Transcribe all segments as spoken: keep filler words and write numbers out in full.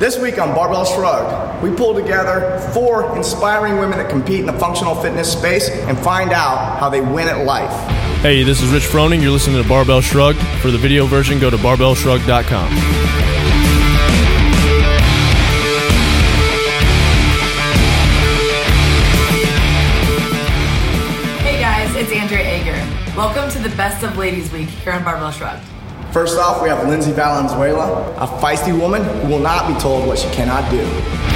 This week on Barbell Shrugged, we pull together four inspiring women that compete in the functional fitness space and find out how they win at life. Hey, this is Rich Froning. You're listening to Barbell Shrugged. For the video version, go to barbell shrugged dot com. Hey guys, it's Andrea Ager. Welcome to the Best of Ladies Week here on Barbell Shrugged. First off, we have Lindsay Valenzuela, a feisty woman who will not be told what she cannot do.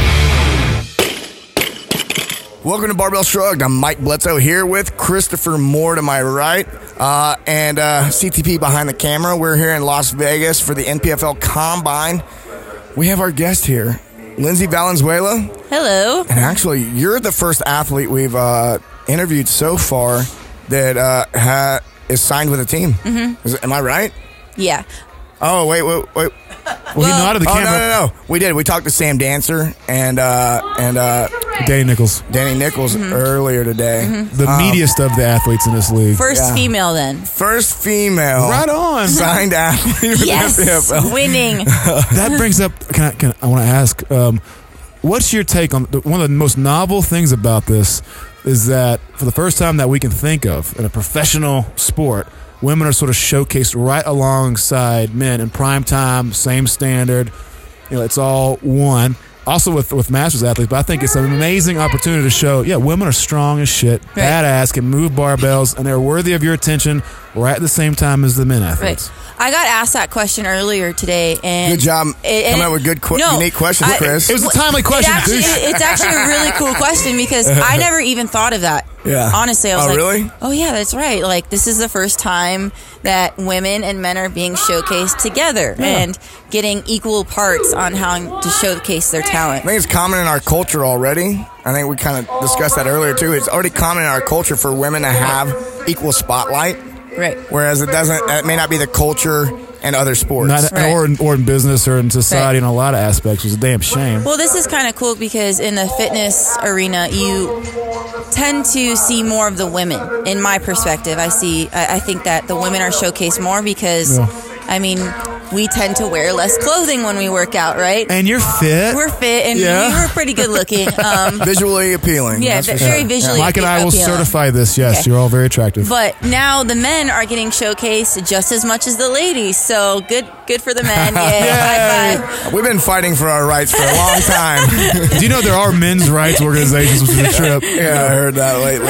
Welcome to Barbell Shrugged. I'm Mike Bledsoe here with Christopher Moore to my right, uh, and uh, C T P behind the camera. We're here in Las Vegas for the N P F L Combine. We have our guest here, Lindsay Valenzuela. Hello. And actually, you're the first athlete we've uh, interviewed so far that uh, ha- is signed with a team. Mm-hmm. Is, am I right? Yeah. Oh, wait, wait, wait. Well, he nodded the oh, camera. no, no, no. We did. We talked to Sam Dancer and uh, and uh, Danny Nichols. Danny Nichols Mm-hmm. earlier today. Mm-hmm. The Um, meatiest of the athletes in this league. First Yeah. female then. First female. Right on. Signed athlete with Yes. the N P F L. Winning. That brings up, can I, can, I want to ask, um, what's your take on, the, one of the most novel things about this is that for the first time that we can think of in a professional sport, women are sort of showcased right alongside men in prime time, same standard. You know, it's all one. Also with with masters athletes, but I think it's an amazing opportunity to show, yeah, women are strong as shit, Right. badass, can move barbells, and they're worthy of your attention right at the same time as the men athletes. Right. I got asked that question earlier today, and Good job it- coming and up with good, qu- no, unique questions, I- Chris. It was a timely question, It actually, douche. it's actually a really cool question because I never even thought of that. Yeah. Honestly, I was Oh, like, really? oh yeah, that's right. Like this is the first time that women and men are being showcased together and getting equal parts on how to showcase their talent. I think it's common in our culture already. I think we kind of discussed that earlier, too. It's already common in our culture for women to have equal spotlight, Right. whereas it doesn't. It may not be the culture in other sports. Not, Right. or, in, or in business or in society Right. in a lot of aspects, which is a damn shame. Well, this is kind of cool because in the fitness arena, you tend to see more of the women. In my perspective, I see. I, I think that the women are showcased more because, Yeah. I mean, we tend to wear less clothing when we work out, right? And you're fit. We're fit and Yeah. we were pretty good looking. Um, Visually appealing. yeah, that's for very sure. visually Mike and I will appealing. certify this. Yes, Okay. you're all very attractive. But now the men are getting showcased just as much as the ladies. So good, good for the men. Yeah, high five. We've been fighting for our rights for a long time. Do you know there are men's rights organizations within the trip? Yeah, I heard that lately.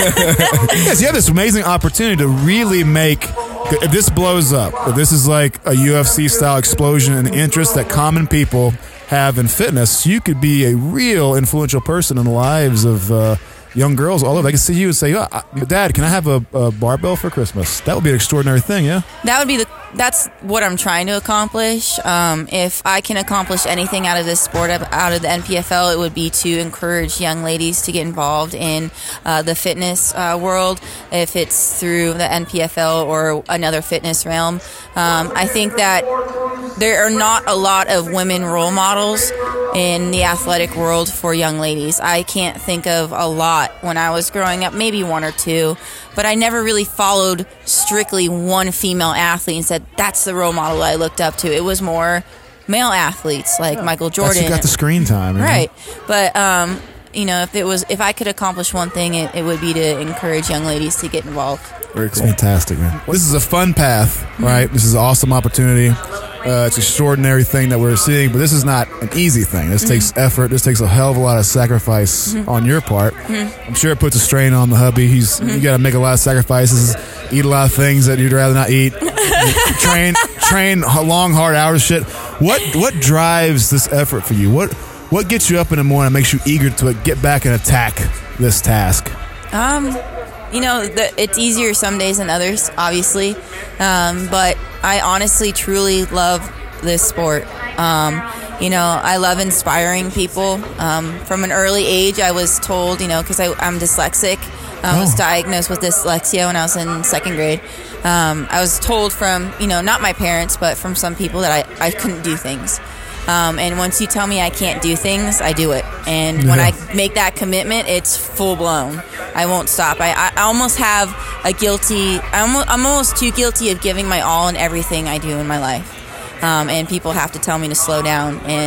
Yes, you have this amazing opportunity to really make, if this blows up, if this is like a U F C style explosion in interest that common people have in fitness, you could be a real influential person in the lives of uh, young girls all over. They can see you and say, oh, I- Dad, can I have a, a barbell for Christmas? That would be an extraordinary thing, yeah? That would be the. That's what I'm trying to accomplish. Um, if I can accomplish anything out of this sport, out of the N P F L, it would be to encourage young ladies to get involved in uh, the fitness uh, world. If it's through the N P F L or another fitness realm, um, I think that there are not a lot of women role models in the athletic world for young ladies. I can't think of a lot when I was growing up, maybe one or two, but I never really followed strictly one female athlete and said, that's the role model I looked up to. It was more male athletes like Michael Jordan. That's who got the screen time. you know? Right. But, um, you know, if it was, if I could accomplish one thing, it, it would be to encourage young ladies to get involved. Very It's cool. fantastic, man. This is a fun path, right? This is an awesome opportunity. Uh, it's an extraordinary thing that we're seeing, but this is not an easy thing. This takes effort. This takes a hell of a lot of sacrifice on your part. I'm sure it puts a strain on the hubby. He's you got to make a lot of sacrifices, eat a lot of things that you'd rather not eat, train train long hard hours. Shit. What what drives this effort for you? What what gets you up in the morning and makes you eager to get back and attack this task? Um, you know, the, it's easier some days than others, obviously. Um, but I honestly, truly love this sport. Um, you know, I love inspiring people. Um, from an early age, I was told, you know, because I'm dyslexic. I was Oh. diagnosed with dyslexia when I was in second grade. Um, I was told from, you know, not my parents, but from some people that I, I couldn't do things. Um, and once you tell me I can't do things, I do it. And when Yeah. I make that commitment, it's full blown. I won't stop. I, I almost have a guilty, I'm almost, I'm almost too guilty of giving my all in everything I do in my life. Um, and people have to tell me to slow down. And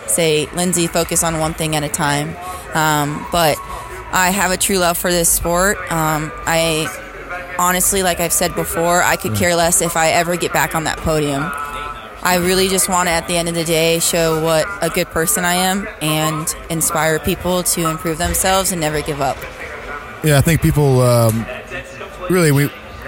say, Lindsay, focus on one thing at a time. Um, but I have a true love for this sport. Um, I honestly, like I've said before, I could care less if I ever get back on that podium. I really just want to, at the end of the day, show what a good person I am and inspire people to improve themselves and never give up. Yeah, I think people um, really we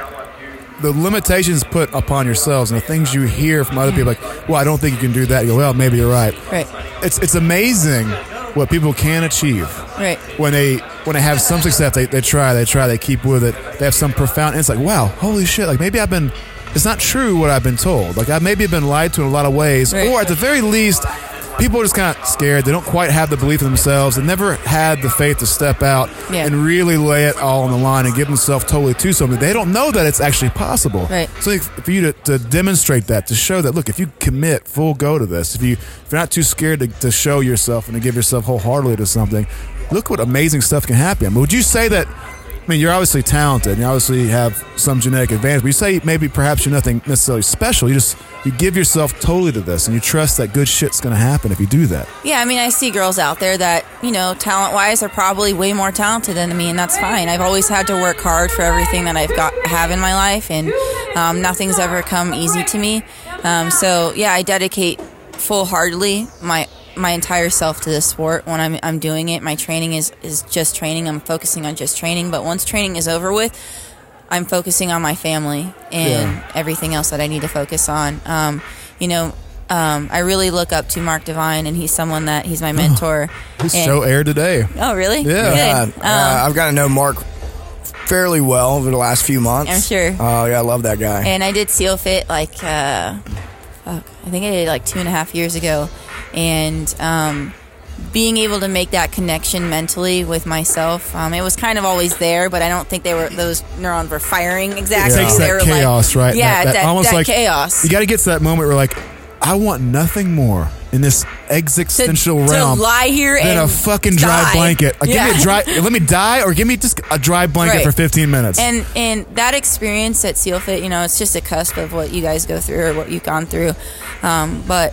the limitations put upon yourselves and the things you hear from other people, like, well, I don't think you can do that. You go, well, maybe you're right. Right. It's it's amazing what people can achieve. Right. When they when they have some success, they, they try, they try, they keep with it. They have some profound insight. Wow, holy shit! Like maybe I've been. It's not true what I've been told. Like I maybe have been lied to in a lot of ways, right. or at the very least, people are just kind of scared. They don't quite have the belief in themselves. They never had the faith to step out yeah. and really lay it all on the line and give themselves totally to something. They don't know that it's actually possible. Right. So for you to, to demonstrate that, to show that, look, if you commit full go to this, if, you, if you're not too scared to, to show yourself and to give yourself wholeheartedly to something, look what amazing stuff can happen. I mean, would you say that, I mean, you're obviously talented and you obviously have some genetic advantage, but you say maybe perhaps you're nothing necessarily special. You just, you give yourself totally to this and you trust that good shit's going to happen if you do that. Yeah, I mean, I see girls out there that, you know, talent-wise are probably way more talented than me, and that's fine. I've always had to work hard for everything that I've got have in my life, and um, nothing's ever come easy to me. Um, so, yeah, I dedicate full-heartedly my my entire self to this sport when I'm I'm doing it. My training is, is just training. I'm focusing on just training. But once training is over with, I'm focusing on my family and yeah. everything else that I need to focus on. Um, you know, um, I really look up to Mark Devine, and he's someone that he's my mentor. Oh, his and, show aired today. Oh, really? Yeah. Good. Uh, uh, I've gotten to know Mark fairly well over the last few months. I'm sure. Oh, uh, yeah, I love that guy. And I did Seal Fit like, uh, fuck, I think I did it like two and a half years ago. And um, being able to make that connection mentally with myself, um, it was kind of always there, but I don't think they were those neurons were firing exactly. It takes they that were chaos, like, right? Yeah, that, that, that, almost that like chaos. You got to get to that moment where, like, I want nothing more in this existential to, realm to lie here than and a fucking dry die. blanket. Like, Yeah. Give me a dry. Let me die, or give me just a dry blanket Right. for fifteen minutes. And and that experience at Seal Fit, you know, it's just a cusp of what you guys go through or what you've gone through, um, but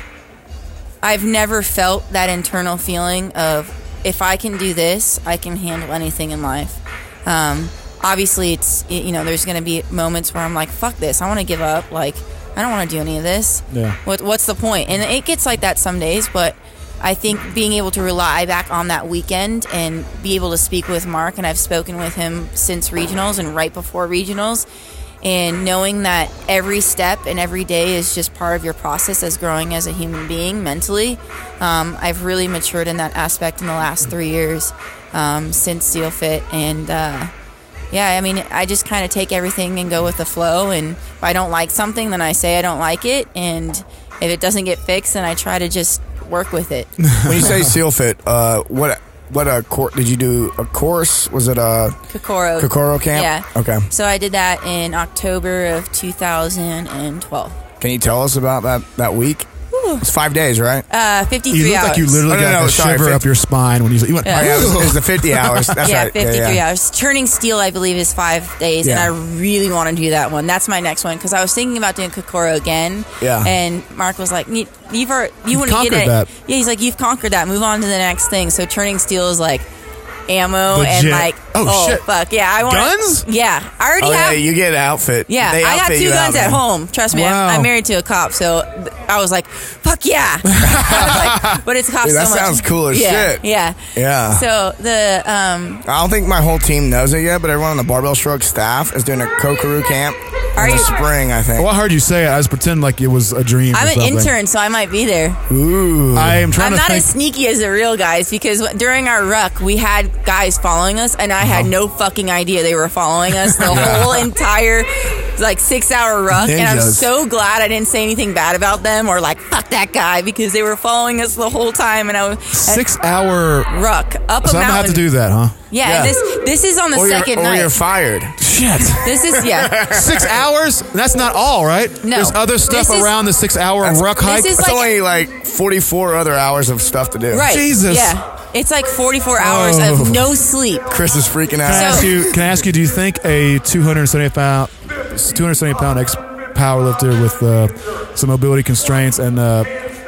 I've never felt that internal feeling of, if I can do this, I can handle anything in life. Um, obviously, it's, you know, there's going to be moments where I'm like, fuck this, I want to give up. Like, I don't want to do any of this. Yeah. What, what's the point? And it gets like that some days, but I think being able to rely back on that weekend and be able to speak with Mark, and I've spoken with him since regionals and right before regionals, and knowing that every step and every day is just part of your process as growing as a human being mentally, um, I've really matured in that aspect in the last three years um, since Seal Fit. And uh, yeah, I mean, I just kind of take everything and go with the flow. And if I don't like something, then I say I don't like it. And if it doesn't get fixed, then I try to just work with it. When you say Seal Fit, uh, what what a cor- did you do a course? Was it a Kokoro. Kokoro camp? Yeah. Okay. So I did that in October of two thousand twelve. Can you tell us about that, that week? It's five days, right? Uh, fifty-three you look hours. like you literally Oh, no, got no, the sorry, shiver fifty up your spine when you, you went, Yeah. Oh, yeah, it was, it was the fifty hours. That's yeah, right. fifty-three yeah, yeah. hours. Turning steel, I believe, is five days, Yeah. and I really want to do that one. That's my next one because I was thinking about doing Kokoro again. Yeah. And Mark was like, "You- "You've already, you want to get conquered it? that. Yeah." He's like, "You've conquered that. Move on to the next thing." So turning steel is like ammo Legit. and like, Oh, oh, shit. fuck yeah, I want Guns? Yeah, I already Oh, yeah, have. you get an outfit. Yeah, They I got outfit two you guns out, at man. home. Trust me, Wow. I'm, I'm married to a cop, so th- I was like, "Fuck yeah!" I was like, but it's cops Dude, that so much. sounds cool as yeah, shit. Yeah, Yeah. So the um, I don't think my whole team knows it yet, but everyone on the Barbell Shrug staff is doing a Kokoro camp Are in the you- spring, I think. well, I heard you say it. I was pretending like it was a dream. I'm or an something. intern, so I might be there. Ooh. I am trying I'm to not think. as sneaky as the real guys because w- during our ruck, we had guys following us, and I Uh-huh. had no fucking idea they were following us the whole entire like six hour ruck. And I'm Ninjas. so glad I didn't say anything bad about them or like fuck that guy because they were following us the whole time. And I was Six hour. ruck up a So I'm mountain. gonna have to do that, huh? Yeah, Yeah. And this this is on the or, you're, second or night. you're fired. Shit. This is yeah. Six hours? That's not all, right? No. There's other stuff This is- around the six hour That's- ruck hike. this is It's like- only like forty-four other hours of stuff to do. Right. Jesus. Yeah. It's like forty-four hours Oh. of no sleep. Chris is freaking out. Can I So- ask you? Can I ask you? Do you think a two hundred seventy pound, two hundred seventy pound ex powerlifter with uh, some mobility constraints and uh,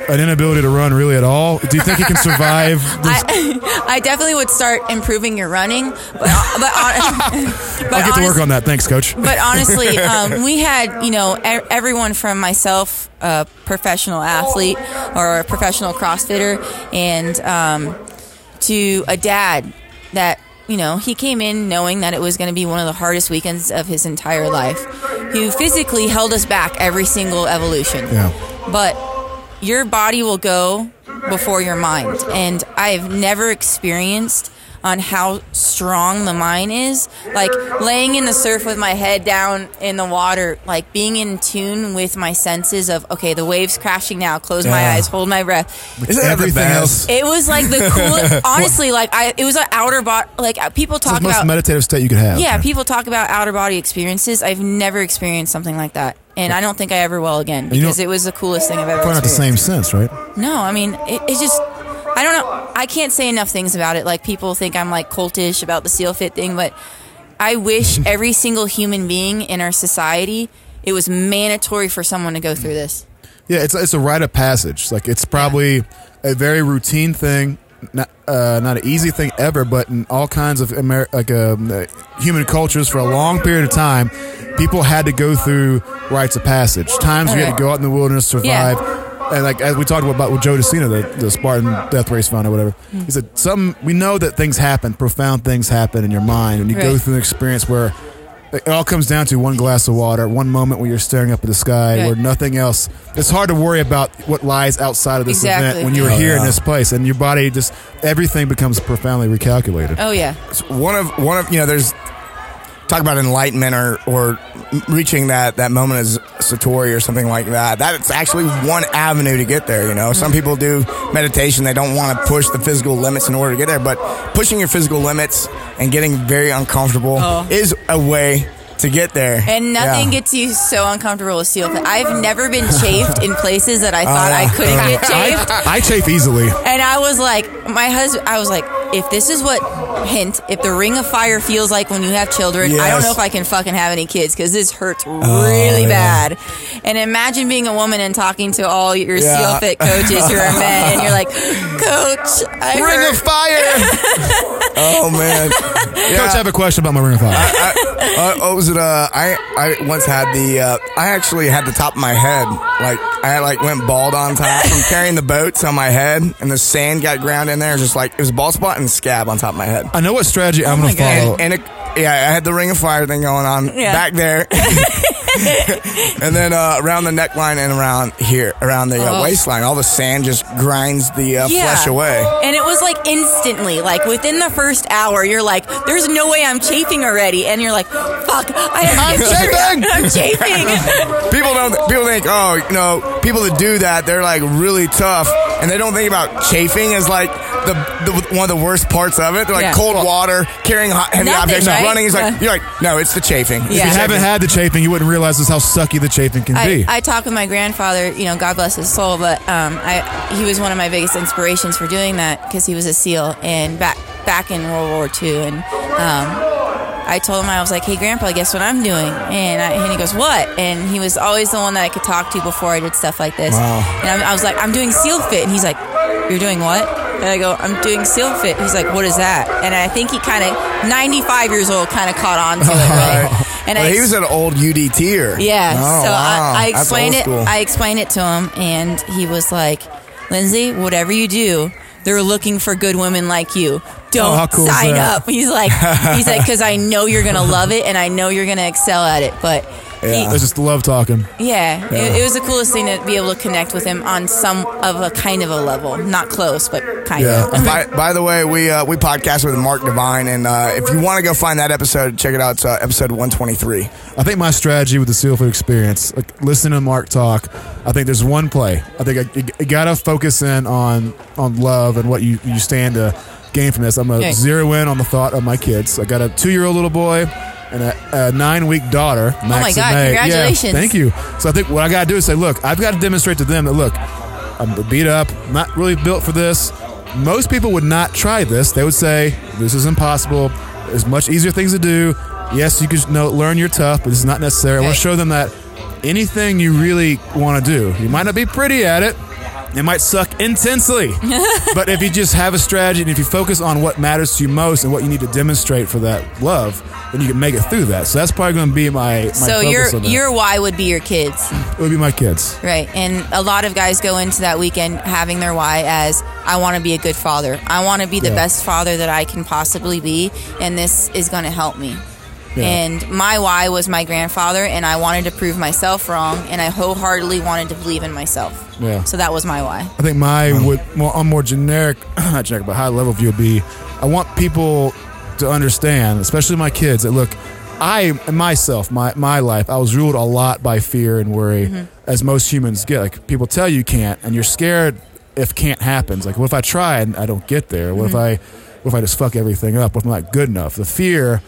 an inability to run really at all? Do you think he can survive? This? I, I definitely would start improving your running, but but, on, but I'll get to work on that. Thanks, Coach. But honestly, um, we had you know e- everyone from myself, a professional athlete or a professional CrossFitter, and um, to a dad that. You know, he came in knowing that it was going to be one of the hardest weekends of his entire life, who physically held us back every single evolution. Yeah. But your body will go before your mind. And I've never experienced on how strong the mind is. Like laying in the surf with my head down in the water, like being in tune with my senses of, okay, the wave's crashing now, close yeah. my eyes, hold my breath. Isn't that everything else? It was like the coolest, honestly, like I, it was an outer body, like people talk it's the about. most meditative state you could have. Yeah, people talk about outer body experiences. I've never experienced something like that. And I don't think I ever will again because it was the coolest thing I've ever probably experienced. Not the same sense, right? No, I mean, it, it just, I don't know. I can't say enough things about it. Like, people think I'm, like, cultish about the SEAL Fit thing, but I wish every single human being in our society, it was mandatory for someone to go through this. Yeah, it's it's a rite of passage. Like, it's probably yeah. a very routine thing, not uh, not an easy thing ever, but in all kinds of Amer- like um, uh, human cultures for a long period of time, people had to go through rites of passage. Times okay. we had to go out in the wilderness, survive. Yeah. And like as we talked about with Joe DeCina, the, the Spartan Death Race fund or whatever, mm-hmm. he said, "Some we know that things happen, profound things happen in your mind, and you right. go through an experience where it all comes down to one glass of water, one moment where you're staring up at the sky, right. where nothing else. It's hard to worry about what lies outside of this exactly. event when you're oh, here yeah. in this place, and your body just everything becomes profoundly recalculated." Oh yeah, so one of one of you know, there's talk about enlightenment or or reaching that, that moment as Satori or something like that. That's actually one avenue to get there, you know. Some people do meditation. They don't want to push the physical limits in order to get there. But pushing your physical limits and getting very uncomfortable oh. is a way to get there. And nothing yeah. gets you so uncomfortable with SEAL Fit. I've never been chafed in places that I thought uh, I couldn't uh, get chafed. I, I chafe easily. And I was like, my husband, I was like, if this is what, hint, if the Ring of Fire feels like when you have children, yes. I don't know if I can fucking have any kids because this hurts really oh, yeah. bad. And imagine being a woman and talking to all your yeah. SEAL Fit coaches who are men, and you're like, Coach, I Ring hurt. of Fire. Oh, man. Yeah. Coach, I have a question about my Ring of Fire. I, I, uh, oh, was it, uh, I, I once had the, uh, I actually had the top of my head, like, I like went bald on top from carrying the boats on my head, and the sand got ground in there, just like, it was a bald spot and a scab on top of my head. I know what strategy I'm oh going to follow. And, and it, yeah, I had the Ring of Fire thing going on yeah. back there. And then uh, around the neckline and around here, around the uh, oh. waistline, all the sand just grinds the uh, yeah. flesh away. And it was like instantly, like within the first hour, you're like, there's no way I'm chafing already. And you're like, fuck, I I'm chafing! I'm chafing! People don't, people think, oh, you know, people that do that, they're like really tough. And they don't think about chafing as like the, the one of the worst parts of it. They're like yeah. cold water, carrying hot, heavy Nothing, objects, right? running. It's like, yeah. you're like, no, it's the chafing. Yeah. If you chafing. haven't had the chafing, you wouldn't realize just how sucky the chafing can I, be. I talked with my grandfather, you know, God bless his soul, but um, I he was one of my biggest inspirations for doing that because he was a SEAL and back back in World War Two, and um, I told him, I was like, hey, Grandpa, guess what I'm doing? And, I, and he goes, what? And he was always the one that I could talk to before I did stuff like this. Wow. And I, I was like, I'm doing SEAL Fit. And he's like, you're doing what? And I go, I'm doing SEAL Fit. He's like, what is that? And I think he kind of, ninety-five years old, kind of caught on to it, right? And well, I, he was an old U D T-er. Yeah. Oh, so wow. I, I explained it. School. I explained it to him, and he was like, Lindsay, whatever you do, they're looking for good women like you. Don't oh, cool sign up. He's like, he's like, because I know you're gonna love it, and I know you're gonna excel at it. But yeah, he, I just love talking. Yeah, yeah. It, it was the coolest thing to be able to connect with him on some of a kind of a level, not close, but kind yeah. of. by, by the way, we uh, we podcast with Mark Divine, and uh, if you want to go find that episode, check it out. It's uh, episode one twenty-three. I think my strategy with the SEAL Fit experience, like listening to Mark talk, I think there's one play. I think I, you, you gotta focus in on on love and what you you stand to gain from this. I'm gonna okay. zero in on the thought of my kids. I got a two year old little boy and a, a nine-week daughter. Max oh my God! May. Congratulations! Yeah, thank you. So I think what I got to do is say, look, I've got to demonstrate to them that, look, I'm beat up, I'm not really built for this. Most people would not try this. They would say, this is impossible. There's much easier things to do. Yes, you can know, learn you're tough, but this is not necessary. Okay. I want to show them that anything you really want to do, you might not be pretty at it, It might suck intensely, but if you just have a strategy and if you focus on what matters to you most and what you need to demonstrate for that love, then you can make it through that. So that's probably going to be my, my So focus your on that. your why would be your kids. It would be my kids. Right. And a lot of guys go into that weekend having their why as, I want to be a good father. I want to be the Yeah. best father that I can possibly be, and this is going to help me. Yeah. And my why was my grandfather, and I wanted to prove myself wrong, and I wholeheartedly wanted to believe in myself. Yeah. So that was my why. I think my would more on more generic, not generic, but high level view would be, I want people to understand, especially my kids, that look, I myself, my my life, I was ruled a lot by fear and worry, mm-hmm. as most humans get. Like people tell you can't, and you're scared if can't happens. Like, what if I try and I don't get there? What mm-hmm. if I, what if I just fuck everything up? What if I'm not good enough? The fear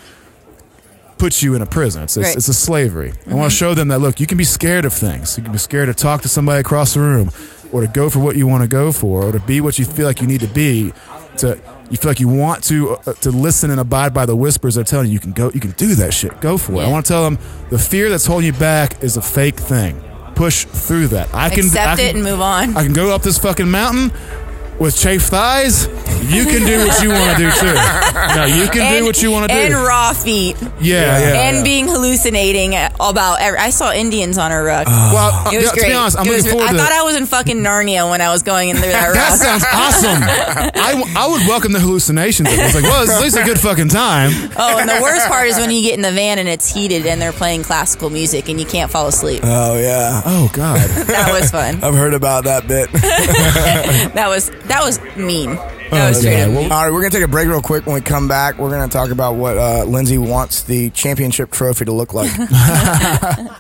puts you in a prison. It's, it's, right. it's a slavery. Mm-hmm. I want to show them that, look, you can be scared of things. You can be scared to talk to somebody across the room, or to go for what you want to go for, or to be what you feel like you need to be. To you feel like you want to uh, to listen and abide by the whispers they're telling you. You can go. You can do that shit. Go for it. Yeah. I want to tell them the fear that's holding you back is a fake thing. Push through that. I can Accept I can, it and move on. I can go up this fucking mountain with chafed thighs. You can do what you want to do too. No, you can and, do what you want to do. And raw feet. Yeah, yeah. And yeah. being hallucinating about every, I saw Indians on a rock. Uh, well, it was yeah, great. to be honest, I'm It was looking re- forward I to thought I was in fucking Narnia when I was going in through that rock. That sounds awesome. I, w- I would welcome the hallucinations. It's like, well, it's at least a good fucking time. Oh, and the worst part is when you get in the van and it's heated and they're playing classical music and you can't fall asleep. Oh yeah. Oh God. That was fun. I've heard about that bit. That was that was mean. That was Oh, straight yeah. up Well, mean. All right, we're gonna take a break real quick. When we come back, we're gonna talk about what uh, Lindsay wants the championship trophy to look like. I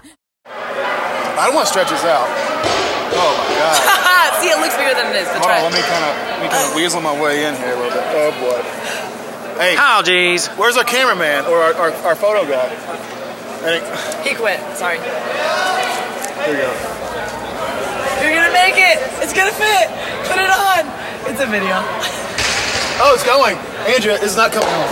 don't want to stretch this out. Oh my God. See, it looks bigger than it is. But Hold try on, let it. me kind of let me kind of weasel my way in here a little bit. Oh boy. Hey, Oh, jeez. where's our cameraman or our, our, our photo guy? Hey, He quit. Sorry. here we go. You're gonna make it. It's gonna fit. Put it on. It's a video. Oh, it's going. Andrea, it's not coming off.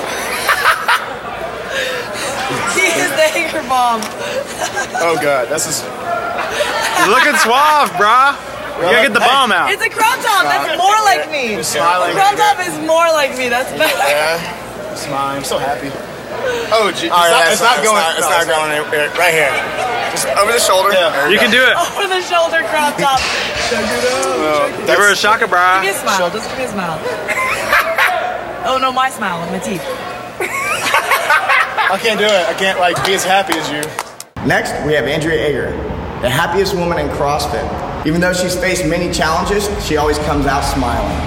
He is the Hager bomb. Oh God, this is. You're looking suave, brah. You gotta get the Hey. bomb out. It's a crop top. That's more like me. Smiling. Crop top is more like me. That's better. Yeah, smiling. I'm so happy. Oh, gee, it's, All right, not, that's it's not going. It's no, not, going anywhere. Right here. Just over the shoulder. Yeah. There You go. can do it. Over the shoulder crop top. Give her a shaka, Give me brah. a smile. Just give me a smile. Oh no, my smile with my teeth. I can't do it. I can't like be as happy as you. Next, we have Andrea Ager, the happiest woman in CrossFit. Even though she's faced many challenges, she always comes out smiling.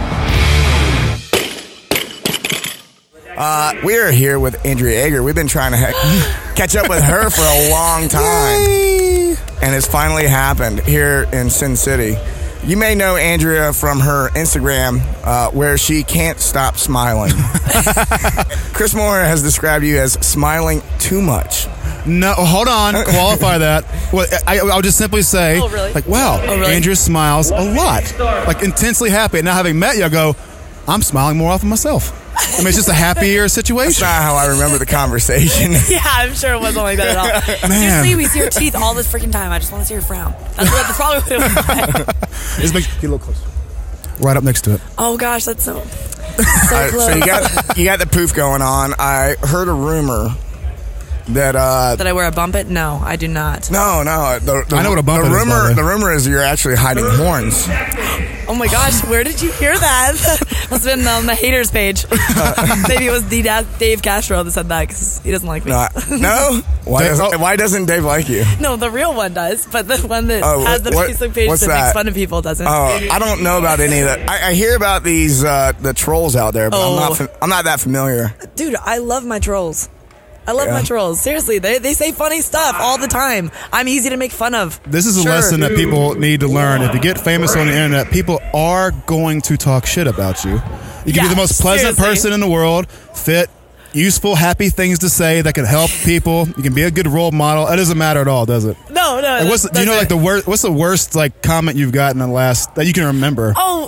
Uh, we are here with Andrea Ager. We've been trying to ha- catch up with her for a long time. And it's finally happened here in Sin City. You may know Andrea from her Instagram, uh, where she can't stop smiling. Chris Moore has described you as smiling too much. No, hold on. Qualify that. Well, I, I'll just simply say, Oh, really? like, wow, Oh, really? Andrea smiles a lot, like intensely happy. And now having met you, I go, I'm smiling more often myself. I mean, it's just a happier That's situation. not how I remember the conversation. Yeah, I'm sure it wasn't like that at all. Man. Seriously, we see your teeth all this freaking time. I just want to see your frown. That's, what, that's probably what it was like. Just make, get a little closer. Right up next to it. Oh gosh, that's so, so All right, close. so you got you got the poof going on. I heard a rumor that uh Did I wear a bump it? No, I do not. no no the, the, I know what a bump the it is, by the rumor way. the rumor is you're actually hiding horns. Oh my gosh, where did you hear that? Must have been on the haters page. Maybe it was the da- Dave Castro that said that because he doesn't like me. No, no? Why Dave- doesn't oh. why doesn't Dave like you? No, the real one does, but the one that Oh, has the what- Facebook page what's that, that? makes fun of people doesn't. Oh, I don't know about any of that. I, I hear about these uh, the trolls out there, but I'm Oh. not fa- I'm not that familiar. Dude, I love my trolls. I love Yeah. my trolls. Seriously, they, they say funny stuff all the time. I'm easy to make fun of. This is a Sure. lesson that people need to learn. If you get famous on the internet, people are going to talk shit about you. You can Yeah, be the most pleasant seriously. person in the world, fit, useful, happy things to say that can help people. You can be a good role model. That doesn't matter at all, does it? No, no. Like, what's that's- do you know that's like the it. worst? What's the worst like comment you've gotten in the last that you can remember? Oh, I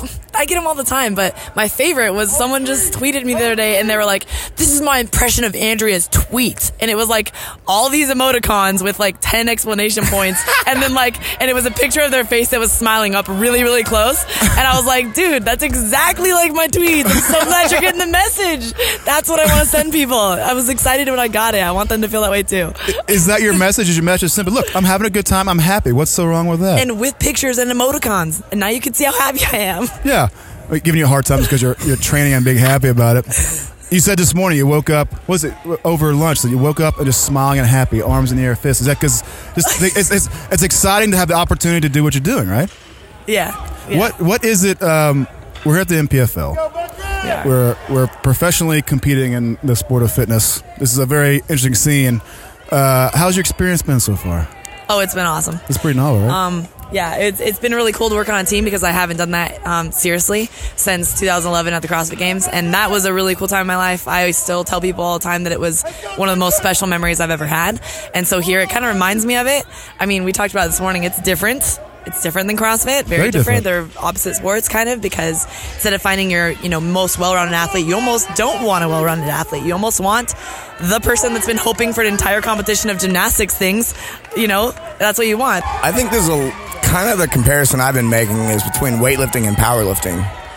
I get them all the time, but my favorite was someone just tweeted me the other day and they were like, this is my impression of Andrea's tweet. And it was like all these emoticons with like ten explanation points and then like, and it was a picture of their face that was smiling up really, really close. And I was like, dude, that's exactly like my tweets. I'm so glad you're getting the message. That's what I want to send people. I was excited when I got it. I want them to feel that way too. Is that your message? Is your message simple? Look, I'm having a good time. I'm happy. What's so wrong with that? And with pictures and emoticons. And now you can see how happy I am. Yeah. Giving you a hard time because you're you're training and being happy about it. You said this morning you woke up, what was it, over lunch, so you woke up and just smiling and happy, arms in the air, fists. Is that because it's, it's, it's exciting to have the opportunity to do what you're doing, right? Yeah. yeah. What What is it, um, we're at the N P F L. Yeah. We're, we're professionally competing in the sport of fitness. This is a very interesting scene. Uh, how's your experience been so far? Oh, it's been awesome. It's pretty novel, right? Um, yeah, it's it's been really cool to work on a team because I haven't done that um, seriously since two thousand eleven at the CrossFit Games, and that was a really cool time in my life. I still tell people all the time that it was one of the most special memories I've ever had, and so here it kind of reminds me of it. I mean, we talked about it this morning. It's different. It's different than CrossFit. Very, Very different. different. They're opposite sports, kind of, because instead of finding your, you know, most well-rounded athlete, you almost don't want a well-rounded athlete. You almost want the person that's been hoping for an entire competition of gymnastics things. You know, that's what you want. I think there's a kind of the comparison I've been making is between weightlifting and powerlifting.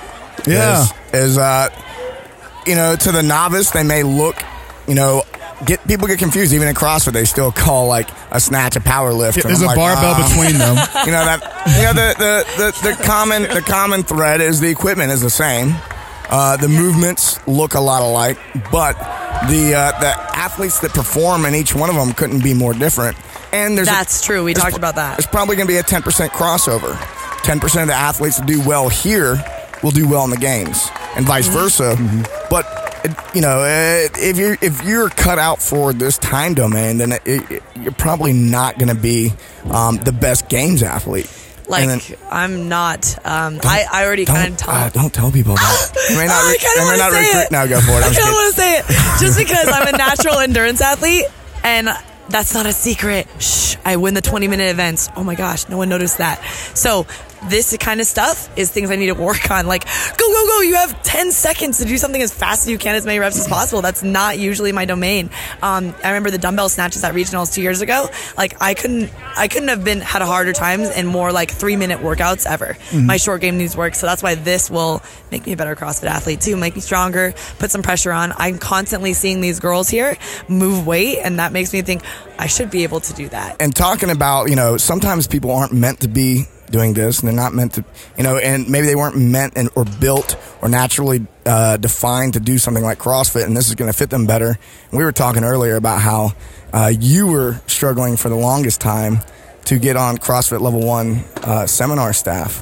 Yeah. Is, is uh, you know, to the novice, they may look, you know, Get people get confused. Even in CrossFit, they still call like a snatch a power lift. Yeah, there's a like, barbell uh, between them. You know that. You know the, the, the, the common the common thread is the equipment is the same. Uh, the movements look a lot alike, but the uh, the athletes that perform in each one of them couldn't be more different. And there's That's a, true. We talked pr- about that. There's probably going to be a ten percent crossover. ten percent of the athletes that do well here will do well in the games, and vice versa. Mm-hmm. But you know, if you're if you're cut out for this time domain, then it, it, you're probably not going to be um, the best games athlete. Like, then, I'm not. Um, I, I already kind of uh, talked. don't tell people that. You may not. I Re- kinda you may wanna not say recruit. it. No, go for it. I I'm kind of just want to say it just because I'm a natural endurance athlete, and that's not a secret. Shh, I win the twenty minute events. Oh my gosh, no one noticed that. So this kind of stuff is things I need to work on. Like, go, go, go. You have ten seconds to do something as fast as you can, as many reps as possible. That's not usually my domain. Um, I remember the dumbbell snatches at regionals two years ago. Like, I couldn't, I couldn't have been had a harder time in more like three minute workouts ever. Mm-hmm. My short game needs work. So that's why this will make me a better CrossFit athlete too, make me stronger, put some pressure on. I'm constantly seeing these girls here move weight, and that makes me think I should be able to do that. And talking about, you know, sometimes people aren't meant to be doing this, and they're not meant to, you know, and maybe they weren't meant and, or built or naturally uh, defined to do something like CrossFit, and this is going to fit them better. And we were talking earlier about how uh, you were struggling for the longest time to get on CrossFit Level One uh, seminar staff.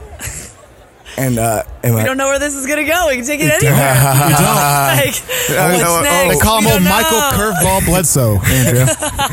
And, uh, and we don't know where this is going to go. We can take it anywhere. You don't. Like, Uh, what's no, next? They call him We old don't Michael know. Curveball Bledsoe, Andrea.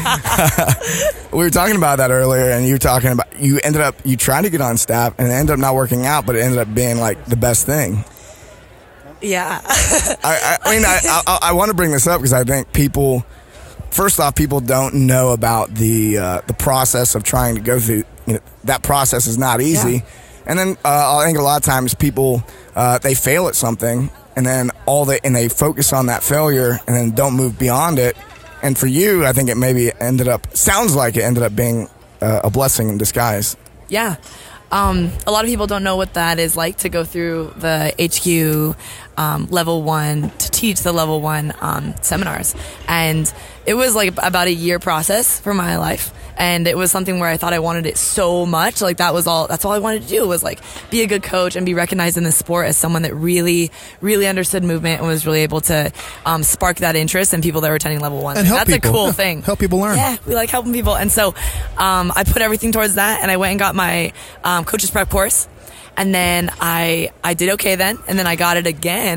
we were talking about that earlier, and you were talking about you ended up you tried to get on staff, and it ended up not working out, but it ended up being like the best thing. Yeah. I, I, I mean, I, I, I want to bring this up because I think people, first off, people don't know about the uh, the process of trying to go through. You know, that process is not easy, Yeah. and then uh, I think a lot of times people uh, they fail at something, and then all they and they focus on that failure, and then don't move beyond it. And for you, I think it maybe ended up sounds like it ended up being uh, a blessing in disguise. Yeah. Um, a lot of people don't know what that is like to go through the H Q um, level one to teach the level one um, seminars. And it was like about a year process for my life. And it was something where I thought I wanted it so much. Like that was all, that's all I wanted to do was like be a good coach and be recognized in the sport as someone that really, really understood movement and was really able to um, spark that interest in people that were attending level one. And help that's people. a cool Yeah. thing. Help people learn. Yeah, we like helping people. And so um, I put everything towards that, and I went and got my um, coach's prep course. And then I, I did okay then. And then I got it again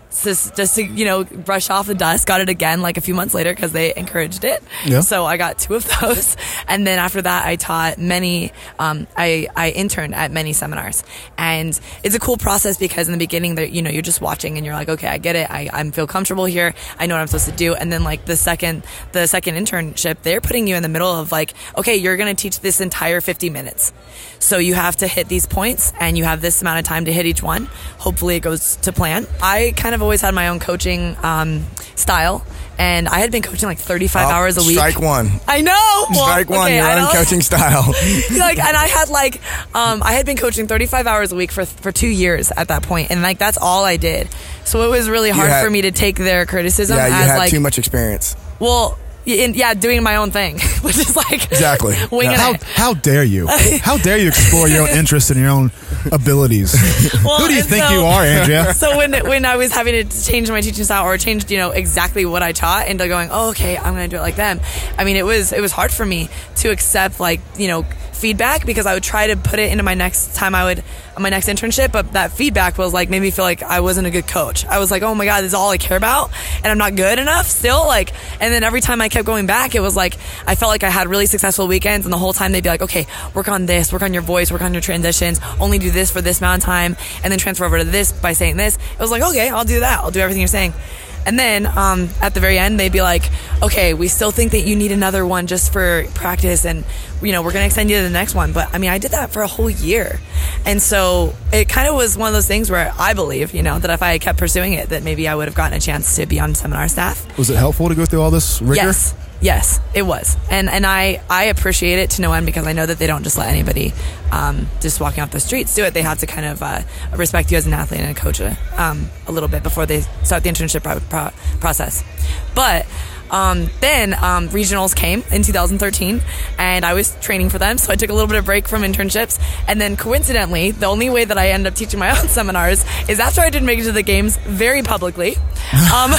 just, just to, you know, brush off the dust. Got it again like a few months later because they encouraged it. Yeah. So I got two of those. And then after that, I taught many, um, I, I interned at many seminars. And it's a cool process because in the beginning, that you know, you're just watching and you're like, okay, I get it. I, I feel comfortable here. I know what I'm supposed to do. And then like the second, the second internship, they're putting you in the middle of like, okay, you're going to teach this entire fifty minutes. So you have to hit these points and you have this amount of time to hit each one. Hopefully it goes to plan. I kind of always had my own coaching um, style, and I had been coaching like thirty-five Oh, hours a week. Strike one. I know. Well, Strike one. okay, Your I own don't- coaching style. like, and I had like, um, I had been coaching thirty-five hours a week for for two years at that point, and like that's all I did. So it was really hard had- for me to take their criticism Yeah, you as had like, too much experience. well, in, yeah, doing my own thing, which is like Exactly. winging Yeah. How, it. how dare you? How dare you explore your own interests and your own abilities? Well, Who do you and think so- you are, Andrea? So when when I was having to change my teaching style or change, you know, exactly what I taught into going, oh, okay, I'm going to do it like them. I mean, it was it was hard for me to accept like, you know, feedback because I would try to put it into my next time I would my next internship, but that feedback was like made me feel like I wasn't a good coach. I was like, oh my God, this is all I care about and I'm not good enough still. Like, and then every time I kept going back, it was like I felt like I had really successful weekends, and the whole time they'd be like, okay, work on this, work on your voice, work on your transitions, only do this for this amount of time, and then transfer over to this by saying this. It was like, okay, I'll do that. I'll do everything you're saying. And then um, at the very end, they'd be like, okay, we still think that you need another one just for practice. And, you know, we're going to extend you to the next one. But I mean, I did that for a whole year. And so it kind of was one of those things where I believe, you know, that if I had kept pursuing it, that maybe I would have gotten a chance to be on seminar staff. Was it helpful to go through all this rigor? Yes. Yes, it was. And and I, I appreciate it to no end because I know that they don't just let anybody um, just walking off the streets do it. They have to kind of uh, respect you as an athlete and a coach a, um, a little bit before they start the internship pro- pro- process. But um, then um, regionals came in two thousand thirteen, and I was training for them, so I took a little bit of break from internships. And then coincidentally, the only way that I ended up teaching my own seminars is after I didn't make it to the games very publicly. Um,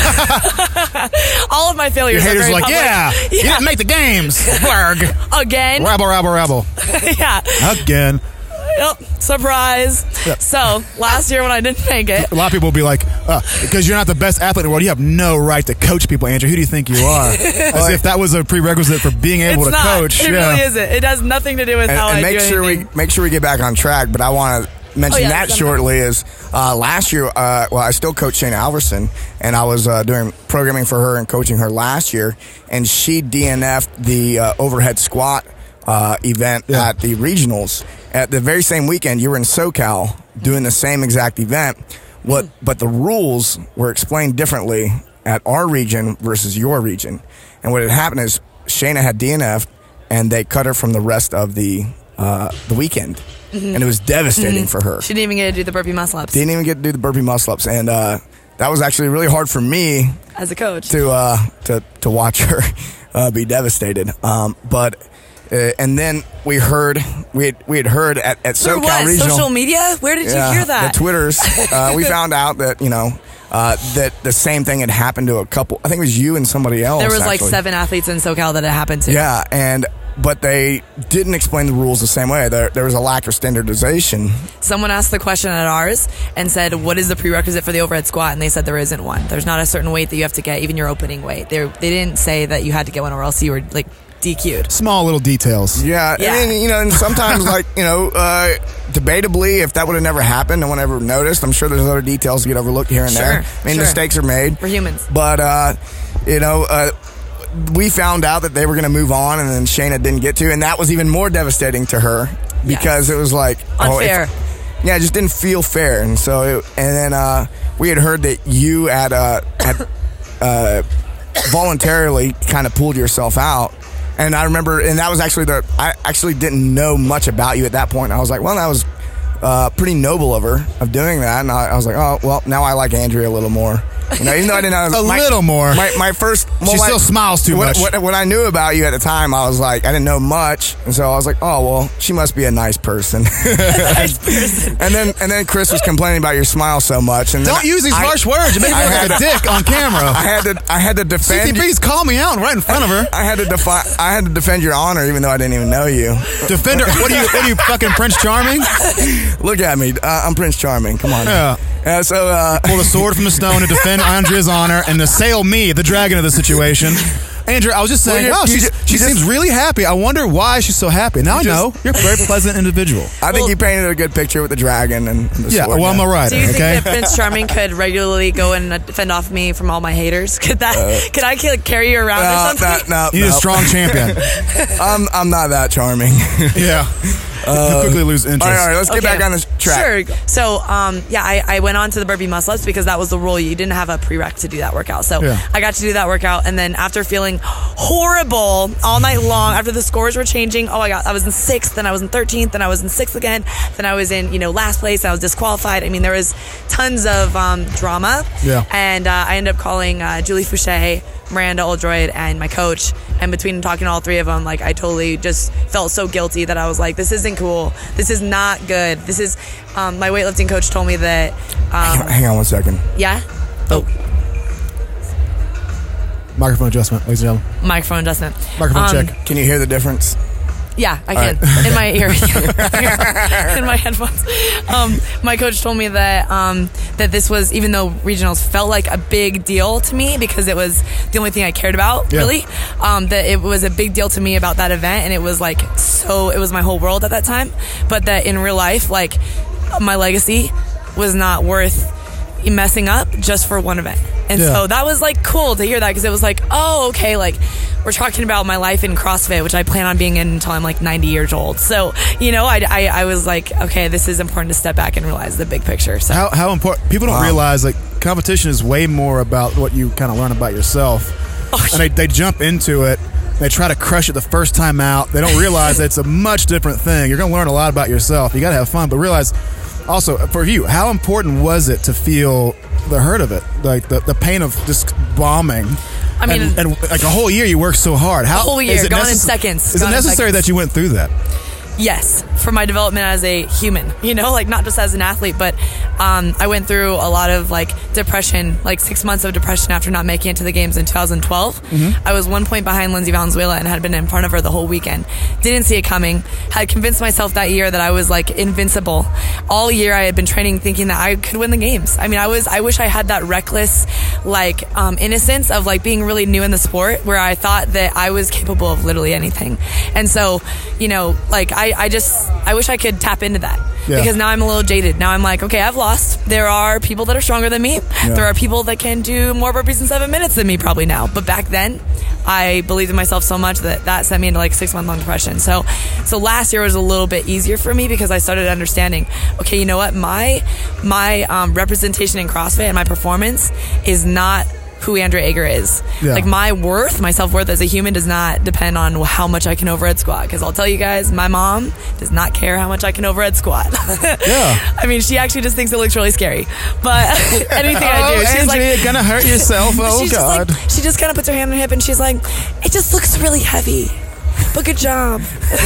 all of my failures Your are haters very are like, public. yeah, you didn't make the games. Blarg. Again. Rabble, rabble, rabble. Yeah. Again. Yep. Surprise. Yep. So last year when I didn't make it, A lot of people will be like, uh, because you're not the best athlete in the world, you have no right to coach people, Andrew. Who do you think you are? As if that was a prerequisite for being able it's to not. coach. It yeah. really isn't. It has nothing to do with And, how and I make do sure anything. we make sure we get back on track. But I want to mention Oh, yeah, that sometime. shortly. Is uh, last year? Uh, well, I still coach Shayna Alverson, and I was uh, doing programming for her and coaching her last year, and she D N F'd the uh, overhead squat uh, event Yeah. at the regionals. At the very same weekend, you were in SoCal doing the same exact event. What? Mm-hmm. But the rules were explained differently at our region versus your region. And what had happened is Shayna had D N F'd, and they cut her from the rest of the uh, the weekend, Mm-hmm. and it was devastating for her. She didn't even get to do the burpee muscle ups Didn't even get to do the burpee muscle ups, and uh, that was actually really hard for me as a coach. to uh, to to watch her uh, be devastated. Um, but uh, and then we heard we had, we had heard at, at Through SoCal what? Regional. Social media? Where did Yeah, you hear that? The Twitters. Uh, we found out that you know uh, that the same thing had happened to a couple. I think it was you and somebody else. There was like actually. seven athletes in SoCal that it happened to. Yeah, and but they didn't explain the rules the same way. There, there was a lack of standardization. Someone asked the question at ours and said, what is the prerequisite for the overhead squat? And they said there isn't one. There's not a certain weight that you have to get, even your opening weight. They they didn't say that you had to get one or else you were like D Q'd. Small little details. Yeah, Yeah. and then, you know, and sometimes like you know, uh, debatably, if that would have never happened, no one ever noticed. I'm sure there's other details to get overlooked here and Sure, there. I mean, sure. mistakes are made. We're humans. But uh, you know, uh, we found out that they were going to move on, and then Shayna didn't get to, and that was even more devastating to her because Yes. it was like oh, Unfair. if- yeah, it just didn't feel fair, and so it, and then uh, we had heard that you had uh, had uh, voluntarily kind of pulled yourself out. And I remember, and that was actually the, I actually didn't know much about you at that point. I was like, well, that was uh, pretty noble of her, of doing that. And I, I was like, oh, well, now I like Andrea a little more. You know, even though I didn't know. A my, little more. My, my first. Well, She my- still smiles too what, much. What, what I knew about you at the time, I was like, I didn't know much. And so I was like, oh, well, she must be a nice person. Nice person. and then and then Chris was complaining about your smile so much. And then Don't use these I- harsh words. You make me I look like had- a dick on camera. I had to I had to defend. C T P's call me out right in front of her. I had to defi- I had to defend your honor, even though I didn't even know you. Defender. What are you? What are you? Fucking Prince Charming? Look at me. Uh, I'm Prince Charming. Come on. Yeah. Yeah, so uh, pull the sword from the stone to defend Andrea's honor and assail me, the dragon of the situation. Andrea, I was just saying, Well, oh, you she's, ju- she you seems just- really happy. I wonder why she's so happy. Now I You know. just- You're a very pleasant individual. I think you painted a good picture with the dragon and, and the Yeah, sword. well, I'm a writer, Do you okay? think that Prince Charming could regularly go and defend off me from all my haters? Could that? could I ca- carry you around or No, something? no, no, You need no. a strong champion. I'm, I'm not that charming. Yeah. you quickly lose interest. All right, all right, let's get Okay. back on the track. Sure. So, um, yeah, I, I went on to the burpee muscle ups because that was the rule. You didn't have a prereq to do that workout. So Yeah. I got to do that workout. And then after feeling horrible all night long, after the scores were changing, oh my God, I was in sixth, then I was in thirteenth, then I was in sixth again, then I was in, you know, last place, I was disqualified. I mean, there was tons of um, drama. Yeah. And uh, I ended up calling uh, Julie Fouché, Miranda Oldroyd, and my coach. And between talking to all three of them, like, I totally just felt so guilty that I was like, this isn't cool. This is not good. This is, um, my weightlifting coach told me that, Hang on- um, Hang on one second. yeah? Oh, Microphone adjustment, ladies and gentlemen. microphone adjustment. Microphone Um, check. Can you hear the difference? Yeah, I All can. right. In my ear. In my headphones. Um, my coach told me that um, that this was, even though regionals felt like a big deal to me because it was the only thing I cared about, Yeah. really, um, that it was a big deal to me about that event, and it was like, so, it was my whole world at that time, but that in real life, like, my legacy was not worth messing up just for one event. And Yeah. so that was like cool to hear that, because it was like, oh, okay, like, we're talking about my life in CrossFit, which I plan on being in until I'm like ninety years old. So, you know, I, I, I was like, okay, this is important to step back and realize the big picture. So, How, how important, people don't Wow. realize like competition is way more about what you kind of learn about yourself. Oh, and they, they jump into it. They try to crush it the first time out. They don't realize that it's a much different thing. You're going to learn a lot about yourself. You got to have fun, but realize also for you, how important was it to feel the hurt of it, like the, the pain of just bombing? I mean- and, and like a whole year you worked so hard. How A whole year, is it gone in necess- seconds, Is gone it in necessary seconds. that you went through that? yes, for my development as a human, you know, like not just as an athlete, but um, I went through a lot of like depression, like six months of depression after not making it to the games in two thousand twelve. Mm-hmm. I was one point behind Lindsay Valenzuela and had been in front of her the whole weekend. Didn't see it coming. Had convinced myself that year that I was like invincible. All year I had been training thinking that I could win the games. I mean, I was, I wish I had that reckless, like um, innocence of like being really new in the sport where I thought that I was capable of literally anything. And so, you know, like I, I just, I wish I could tap into that. Yeah. Because now I'm a little jaded. Now I'm like, okay, I've lost. There are people that are stronger than me. There are people that can do more burpees in seven minutes than me probably now. But back then, I believed in myself so much that that sent me into like six month long depression. So, so last year was a little bit easier for me because I started understanding, okay, you know what? My, my um, representation in CrossFit and my performance is not who Andrea Ager is. Yeah. Like my worth, my self-worth as a human does not depend on how much I can overhead squat. Because I'll tell you guys, my mom does not care how much I can overhead squat. Yeah. I mean, she actually just thinks it looks really scary. But anything I do, oh, she's Andrea, like, you're gonna hurt yourself. Oh she's God. Just like, she just kind of puts her hand on her hip and she's like, it just looks really heavy. But good job.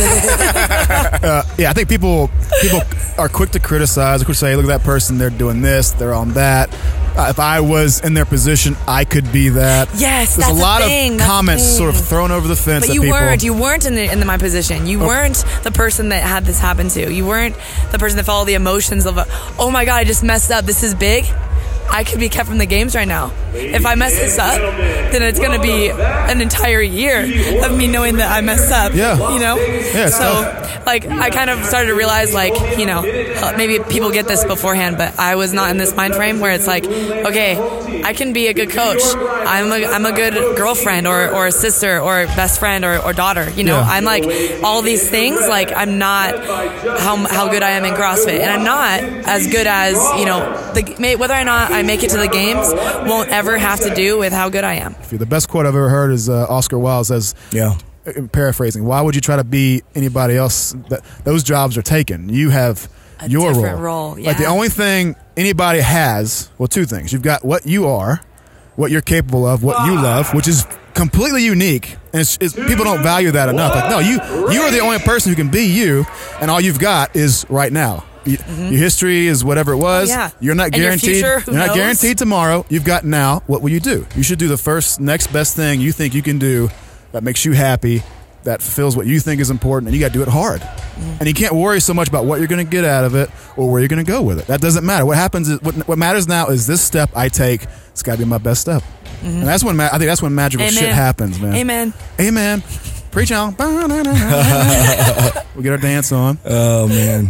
Uh, yeah, I think people people are quick to criticize, quick to say, look at that person, they're doing this, they're on that. Uh, if I was in their position, I could be that. Yes, There's that's a the lot thing, of that's the comments thing. sort of thrown over the fence But at you people. weren't. You weren't in the in the, my position. You Oh. weren't the person that had this happen to. You weren't the person that felt all the emotions of, oh my God, I just messed up. This is big. I could be kept from the games right now. If I mess this up, then it's going to be an entire year of me knowing that I messed up. Yeah. You know? Yeah, it's So, tough. like, I kind of started to realize, like, you know, maybe people get this beforehand, but I was not in this mind frame where it's like, okay, I can be a good coach. I'm a, I'm a good girlfriend or, or a sister or best friend or, or daughter. You know, Yeah. I'm like all these things. Like, I'm not how, how good I am in CrossFit, and I'm not as good as, you know, the, may- whether or not I make it to the games won't ever have to do with how good I am. The best quote I've ever heard is uh, Oscar Wilde says, Yeah. uh, paraphrasing, why would you try to be anybody else? That those jobs are taken. You have A your different role. role, Like the yeah. only thing anybody has, well, two things. You've got what you are, what you're capable of, what you love, which is completely unique. And it's, it's, people don't value that enough. Like, no, you you are the only person who can be you, and all you've got is right now. You, Your history is whatever it was. Oh, yeah. You're not And your guaranteed. future, who you're not knows? guaranteed tomorrow. You've got now. What will you do? You should do the first, next best thing you think you can do that makes you happy that fulfills what you think is important, and you got to do it hard. Mm. And you can't worry so much about what you're going to get out of it or where you're going to go with it. That doesn't matter. What happens is what, what matters now is this step I take. It's got to be my best step, mm-hmm. and that's when ma- I think that's when magical Amen. shit happens, man. Amen. Amen. Preach on. We get our dance on. Oh man.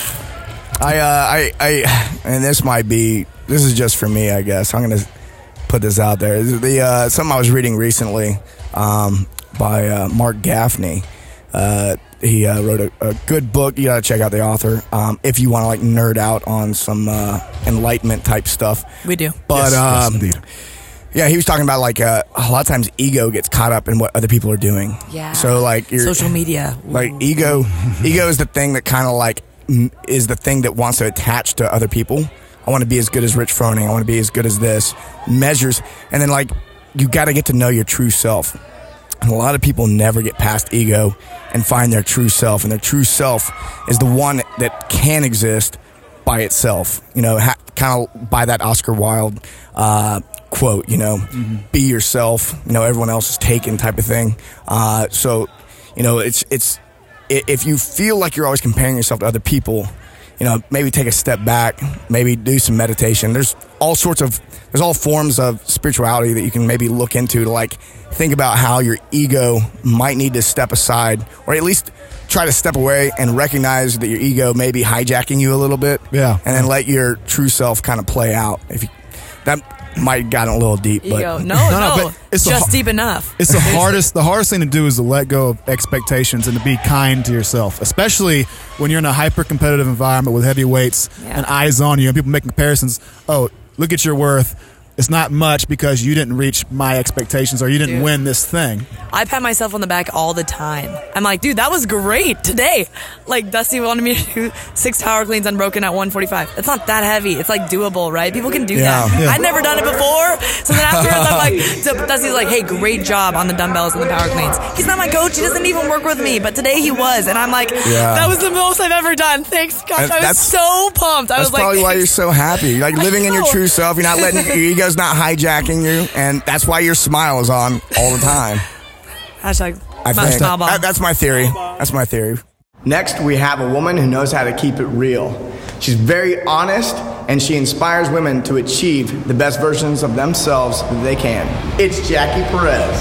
I uh, I I and this might be this is just for me, I guess. I'm gonna put this out there. The uh, something I was reading recently. Um, by uh, Mark Gaffney. Uh, he uh, wrote a, a good book. You gotta check out the author um, if you want to like nerd out on some uh, enlightenment type stuff. We do. But yes, um, yes, indeed. Yeah, he was talking about like uh, a lot of times ego gets caught up in what other people are doing. Yeah. So like your social media, like ego, ego is the thing that kind of like m- is the thing that wants to attach to other people. I want to be as good as Rich Froning. I want to be as good as this. Measures, and then like you got to get to know your true self. And a lot of people never get past ego and find their true self. And their true self is the one that can exist by itself. You know, ha- kind of by that Oscar Wilde uh, quote, you know, mm-hmm. be yourself. You know, everyone else is taken type of thing. Uh, so, you know, it's it's if you feel like you're always comparing yourself to other people, you know, maybe take a step back, maybe do some meditation. There's all sorts of, there's all forms of spirituality that you can maybe look into to like think about how your ego might need to step aside or at least try to step away and recognize that your ego may be hijacking you a little bit. Yeah. And then let your true self kind of play out. If you, that might have gotten a little deep, but Ego. No, No, no, no, but it's just the- deep enough. It's the hardest. The hardest thing to do is to let go of expectations and to be kind to yourself, especially when you're in a hyper competitive environment with heavy weights Yeah. and eyes on you, and people making comparisons. Oh, look at your worth. It's not much because you didn't reach my expectations or you didn't Dude. win this thing. I pat myself on the back all the time. I'm like, dude, that was great today. Like, Dusty wanted me to do six tower cleans unbroken at one forty-five. It's not that heavy. It's like doable, right? People can do Yeah. that. Yeah. I'd never done it before. So then afterwards, I'm like, so Dusty's like, hey, great job on the dumbbells and the power cleans. He's not my coach. He doesn't even work with me. But today he was. And I'm like, Yeah. that was the most I've ever done. Thanks, gosh. And I was that's- so pumped. I that's was like, probably why you're so happy. You're like living in your know. true self. You're not letting your ego's not hijacking you, and that's why your smile is on all the time. hashtag I my think smile bomb. that- that's my theory. That's my theory. Next, we have a woman who knows how to keep it real. She's very honest, and she inspires women to achieve the best versions of themselves that they can. It's Jackie Perez.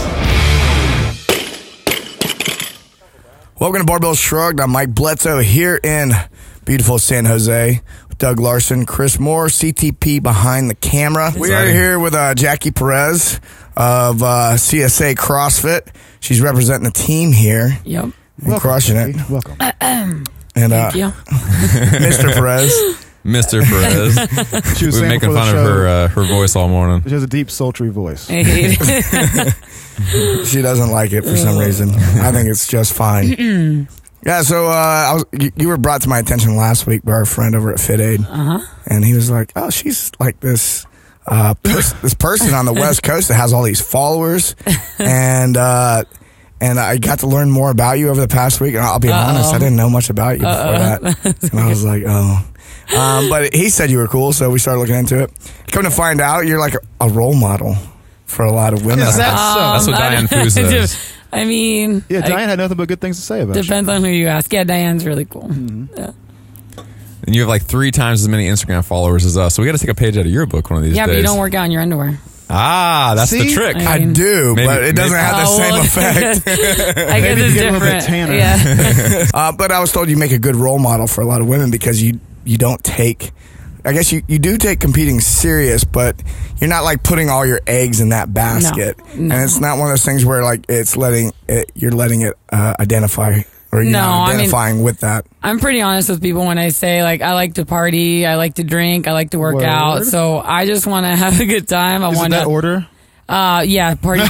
Welcome to Barbell Shrugged. I'm Mike Bledsoe here in beautiful San Jose. Doug Larson, Chris Moore, C T P behind the camera. We are here with uh, Jackie Perez of uh, C S A CrossFit. She's representing the team here. Yep. And crushing it. Welcome. And uh, Thank you. Mister Perez. Mister Perez. She was We've been saying making before the fun of show, her uh, her voice all morning. She has a deep, sultry voice. I hate it. She doesn't like it for some reason. I think it's just fine. Yeah, so uh, I was, you, you were brought to my attention last week by our friend over at Fit Aid. Uh-huh. And he was like, oh, she's like this uh, pers- this person on the West Coast that has all these followers. and uh, and I got to learn more about you over the past week. And I'll be Uh-oh. honest, I didn't know much about you before Uh-oh. that. And I was like, oh. Um, but he said you were cool, so we started looking into it. Come to find out, you're like a, a role model for a lot of women. Is that so? That's what Um, Diane I- Foose says. I mean, Yeah, I- Diane had nothing but good things to say about you. depends on who you ask. Yeah, Diane's really cool. Yeah, And you have like three times as many Instagram followers as us. So we got to take a page out of your book one of these yeah, days. but you don't work out in your underwear. Ah, that's the See? trick. I I do, Maybe- but it doesn't maybe- have the Oh, same well, effect. I guess Maybe it's get a little bit different. tanner. Yeah. Uh, but I was told you make a good role model for a lot of women because you you don't take, I guess you, you do take competing serious, but you're not like putting all your eggs in that basket. No. And it's not one of those things where like it's letting it, you're letting it uh, identify or you're No, not I mean- identifying with that. I'm pretty honest with people when I say, like, I like to party, I like to drink, I like to work Word. out. So I just want to have a good time. I Is it want that to. order? Uh, yeah, party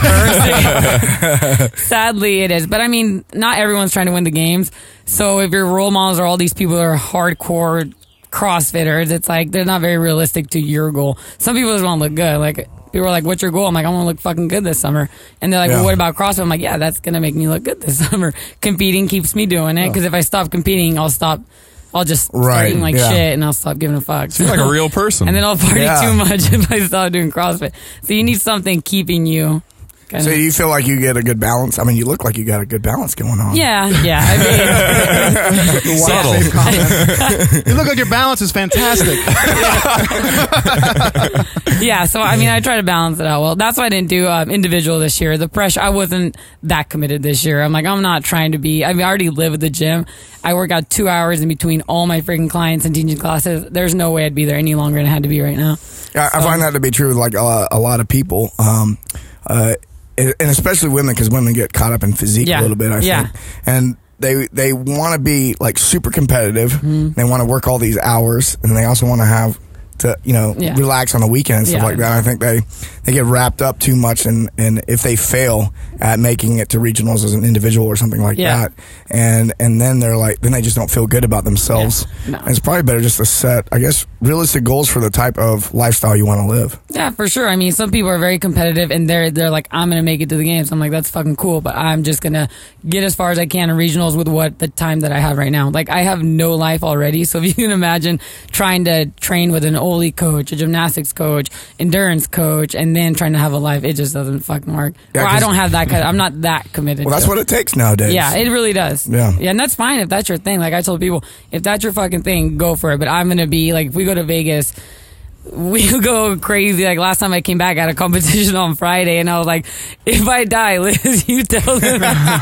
first. Sadly, it is. But I mean, not everyone's trying to win the games. So if your role models are all these people that are hardcore CrossFitters, it's like they're not very realistic to your goal. Some people just want to look good. Like, people are like, what's your goal? I'm like, I want to look fucking good this summer. And they're like, Yeah. well, what about CrossFit? I'm like, yeah, that's going to make me look good this summer. Competing keeps me doing it. Because if I stop competing, I'll stop. I'll just start Right, eating like yeah. shit and I'll stop giving a fuck. You're like a real person. And then I'll party Yeah. too much if I stop doing CrossFit. So you need something keeping you So you feel like you get a good balance? I mean, you look like you got a good balance going on. Yeah, yeah. I mean, Subtle. You look like your balance is fantastic. yeah, so I mean, I try to balance it out. Well, that's why I didn't do um, individual this year. The pressure, I wasn't that committed this year. I'm like, I'm not trying to be. I mean, I already live at the gym. I work out two hours in between all my freaking clients and teaching classes. There's no way I'd be there any longer than I had to be right now. Yeah, I So- find that to be true with like a, a lot of people, um, uh, and and especially women, because women get caught up in physique Yeah. a little bit. I Yeah. think, and they they want to be like super competitive. Mm-hmm. They want to work all these hours, and they also want to have to you know Yeah. relax on the weekend and stuff Yeah. like that. I think they they get wrapped up too much, and and if they fail at making it to regionals as an individual or something like Yeah. that, and and then they're like, then they just don't feel good about themselves. Yeah. No. And it's probably better just to set, I guess, realistic goals for the type of lifestyle you want to live. Yeah, for sure. I mean, some people are very competitive and they're they're like, I'm gonna make it to the games. I'm like, that's fucking cool, but I'm just gonna get as far as I can in regionals with what the time that I have right now. Like, I have no life already, so if you can imagine trying to train with an Oli coach, a gymnastics coach, endurance coach, and then trying to have a life, it just doesn't fucking work. Yeah, or I 'cause- don't have that kind. I'm not that committed. Well, that's to what it takes nowadays. Yeah, it really does. Yeah. Yeah, and that's fine if that's your thing. Like I told people, if that's your fucking thing, go for it. But I'm gonna be like, if we go to Vegas, we go crazy. Like last time I came back, I had a competition on Friday, and I was like, if I die, Liz, you tell them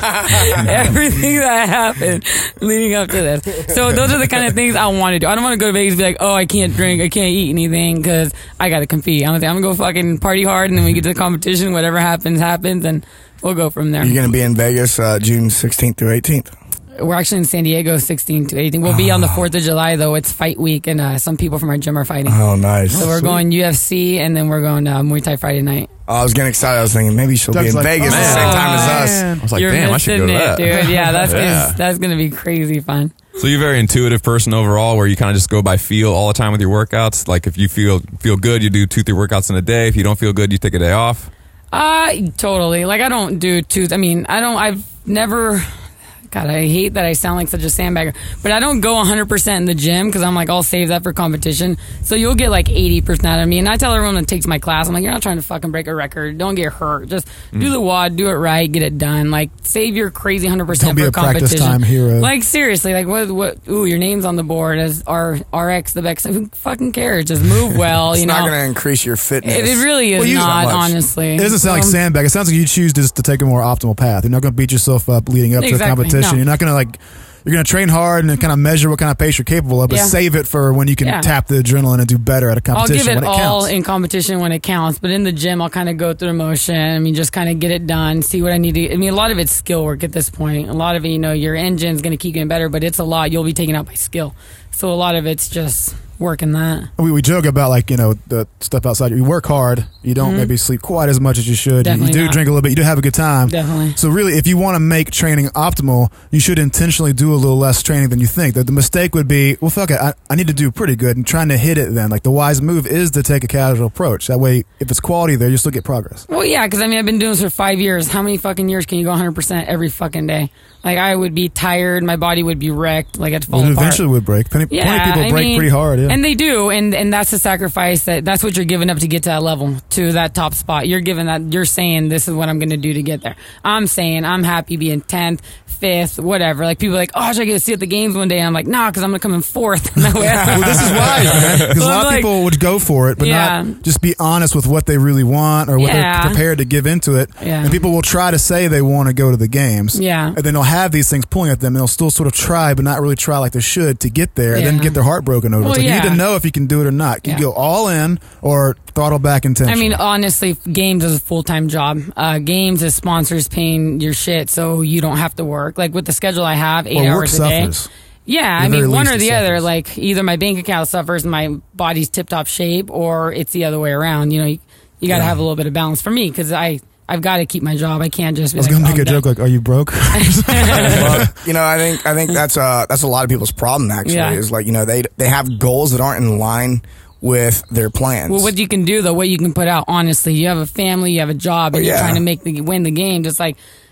everything that happened leading up to this. So those are the kind of things I want to do. I don't want to go to Vegas and be like, oh, I can't drink, I can't eat anything because I got to compete. I'm gonna, I'm gonna go fucking party hard, and then we get to the competition, whatever happens, happens, and we'll go from there. You're going to be in Vegas uh, June sixteenth through eighteenth. We're actually in San Diego, sixteen to eighteen. We'll be on the fourth of July, though. It's fight week, and uh, some people from our gym are fighting. Oh, nice. So we're going U F C, and then we're going uh, Muay Thai Friday night. I was getting excited. I was thinking maybe she'll Doug's be in like, Vegas oh, at the same time as us. I was like, You're damn, I should go missing to it, that. dude. Yeah, that's Yeah. Gonna, that's gonna be crazy fun. So you're a very intuitive person overall, where you kind of just go by feel all the time with your workouts. Like if you feel feel good, you do two, three workouts in a day. If you don't feel good, you take a day off. Uh, totally. Like I don't do two. I mean, I don't. I've never. God, I hate that I sound like such a sandbagger, but I don't go one hundred percent in the gym because I'm like, I'll save that for competition. So you'll get like eighty percent out of me. And I tell everyone that takes my class, I'm like, you're not trying to fucking break a record. Don't get hurt. Just do the WOD, do it right, get it done. Like, save your crazy one hundred percent Don't be for a practice competition. time hero. Like, seriously, like, what, what, ooh, your name's on the board as R, RX, the best. Who fucking cares? Just move well, It's you not know. going to increase your fitness. It, it really is Well, you- not, Not much. honestly. It doesn't sound like Um, sandbag. It sounds like you choose just to take a more optimal path. You're not going to beat yourself up leading up to a Exactly, competition. no. You're not going to like. You're going to train hard and kind of measure what kind of pace you're capable of, but Yeah. save it for when you can Yeah. tap the adrenaline and do better at a I'll competition give it when it all counts. in competition when it counts, but in the gym, I'll kind of go through the motion. I mean, just kind of get it done, see what I need to. I mean, a lot of it's skill work at this point. A lot of it, you know, your engine's going to keep getting better, but it's a lot. You'll be taken out by skill. So a lot of it's just working that. We, we joke about like, you know, the stuff outside. You work hard. You don't maybe sleep quite as much as you should. You, you Definitely do not. drink a little bit. You do have a good time. Definitely. So really, if you want to make training optimal, you should intentionally do a little less training than you think. The, the mistake would be, well, fuck it, I, I need to do pretty good and trying to hit it then. Like the wise move is to take a casual approach. That way, if it's quality there, you still get progress. Well, yeah, because I mean, I've been doing this for five years. How many fucking years can you go one hundred percent every fucking day? Like, I would be tired. My body would be wrecked. Like, I'd fall Well, it apart. eventually would break. Plenty, Yeah, plenty of people I break mean, pretty hard. Yeah. And they do, and and that's the sacrifice that that's what you're giving up to get to that level, to that top spot. You're giving that. You're saying this is what I'm going to do to get there. I'm saying I'm happy being tenth, fifth, whatever. Like people are like, oh, should I get to see at the games one day? And I'm like, nah, because I'm going to come in fourth. And that way I- Well, this is why, man. Because Well, a lot I'm of like- people would go for it, but Yeah. not just be honest with what they really want or what Yeah. they're prepared to give into it. Yeah. And people will try to say they want to go to the games. Yeah. And then they'll have these things pulling at them, and they'll still sort of try, but not really try like they should to get there, and then Yeah. get their heart broken over. Well, it. So you need yeah. to know if you can do it or not. Can you Yeah. go all in or throttle back I intentionally? mean, honestly, games is a full time job. Uh, games is sponsors paying your shit, so you don't have to work. Like with the schedule I have, eight Well, work hours a day. suffers. Yeah, At I the very mean, one least or it the other. suffers. Like either my bank account suffers and my body's tip top shape, or it's the other way around. You know, you, you got to Yeah. have a little bit of balance for me because I I've got to keep my job. I can't just. Be I was like, gonna oh, make a I'm joke done. like, "Are you broke?" Well, you know, I think I think that's uh that's a lot of people's problem actually. Yeah. Is like, you know, they they have goals that aren't in line with their plans. Well, what you can do though, what you can put out. Honestly, you have a family, you have a job, and Well, you're yeah. trying to make the win the game. Just like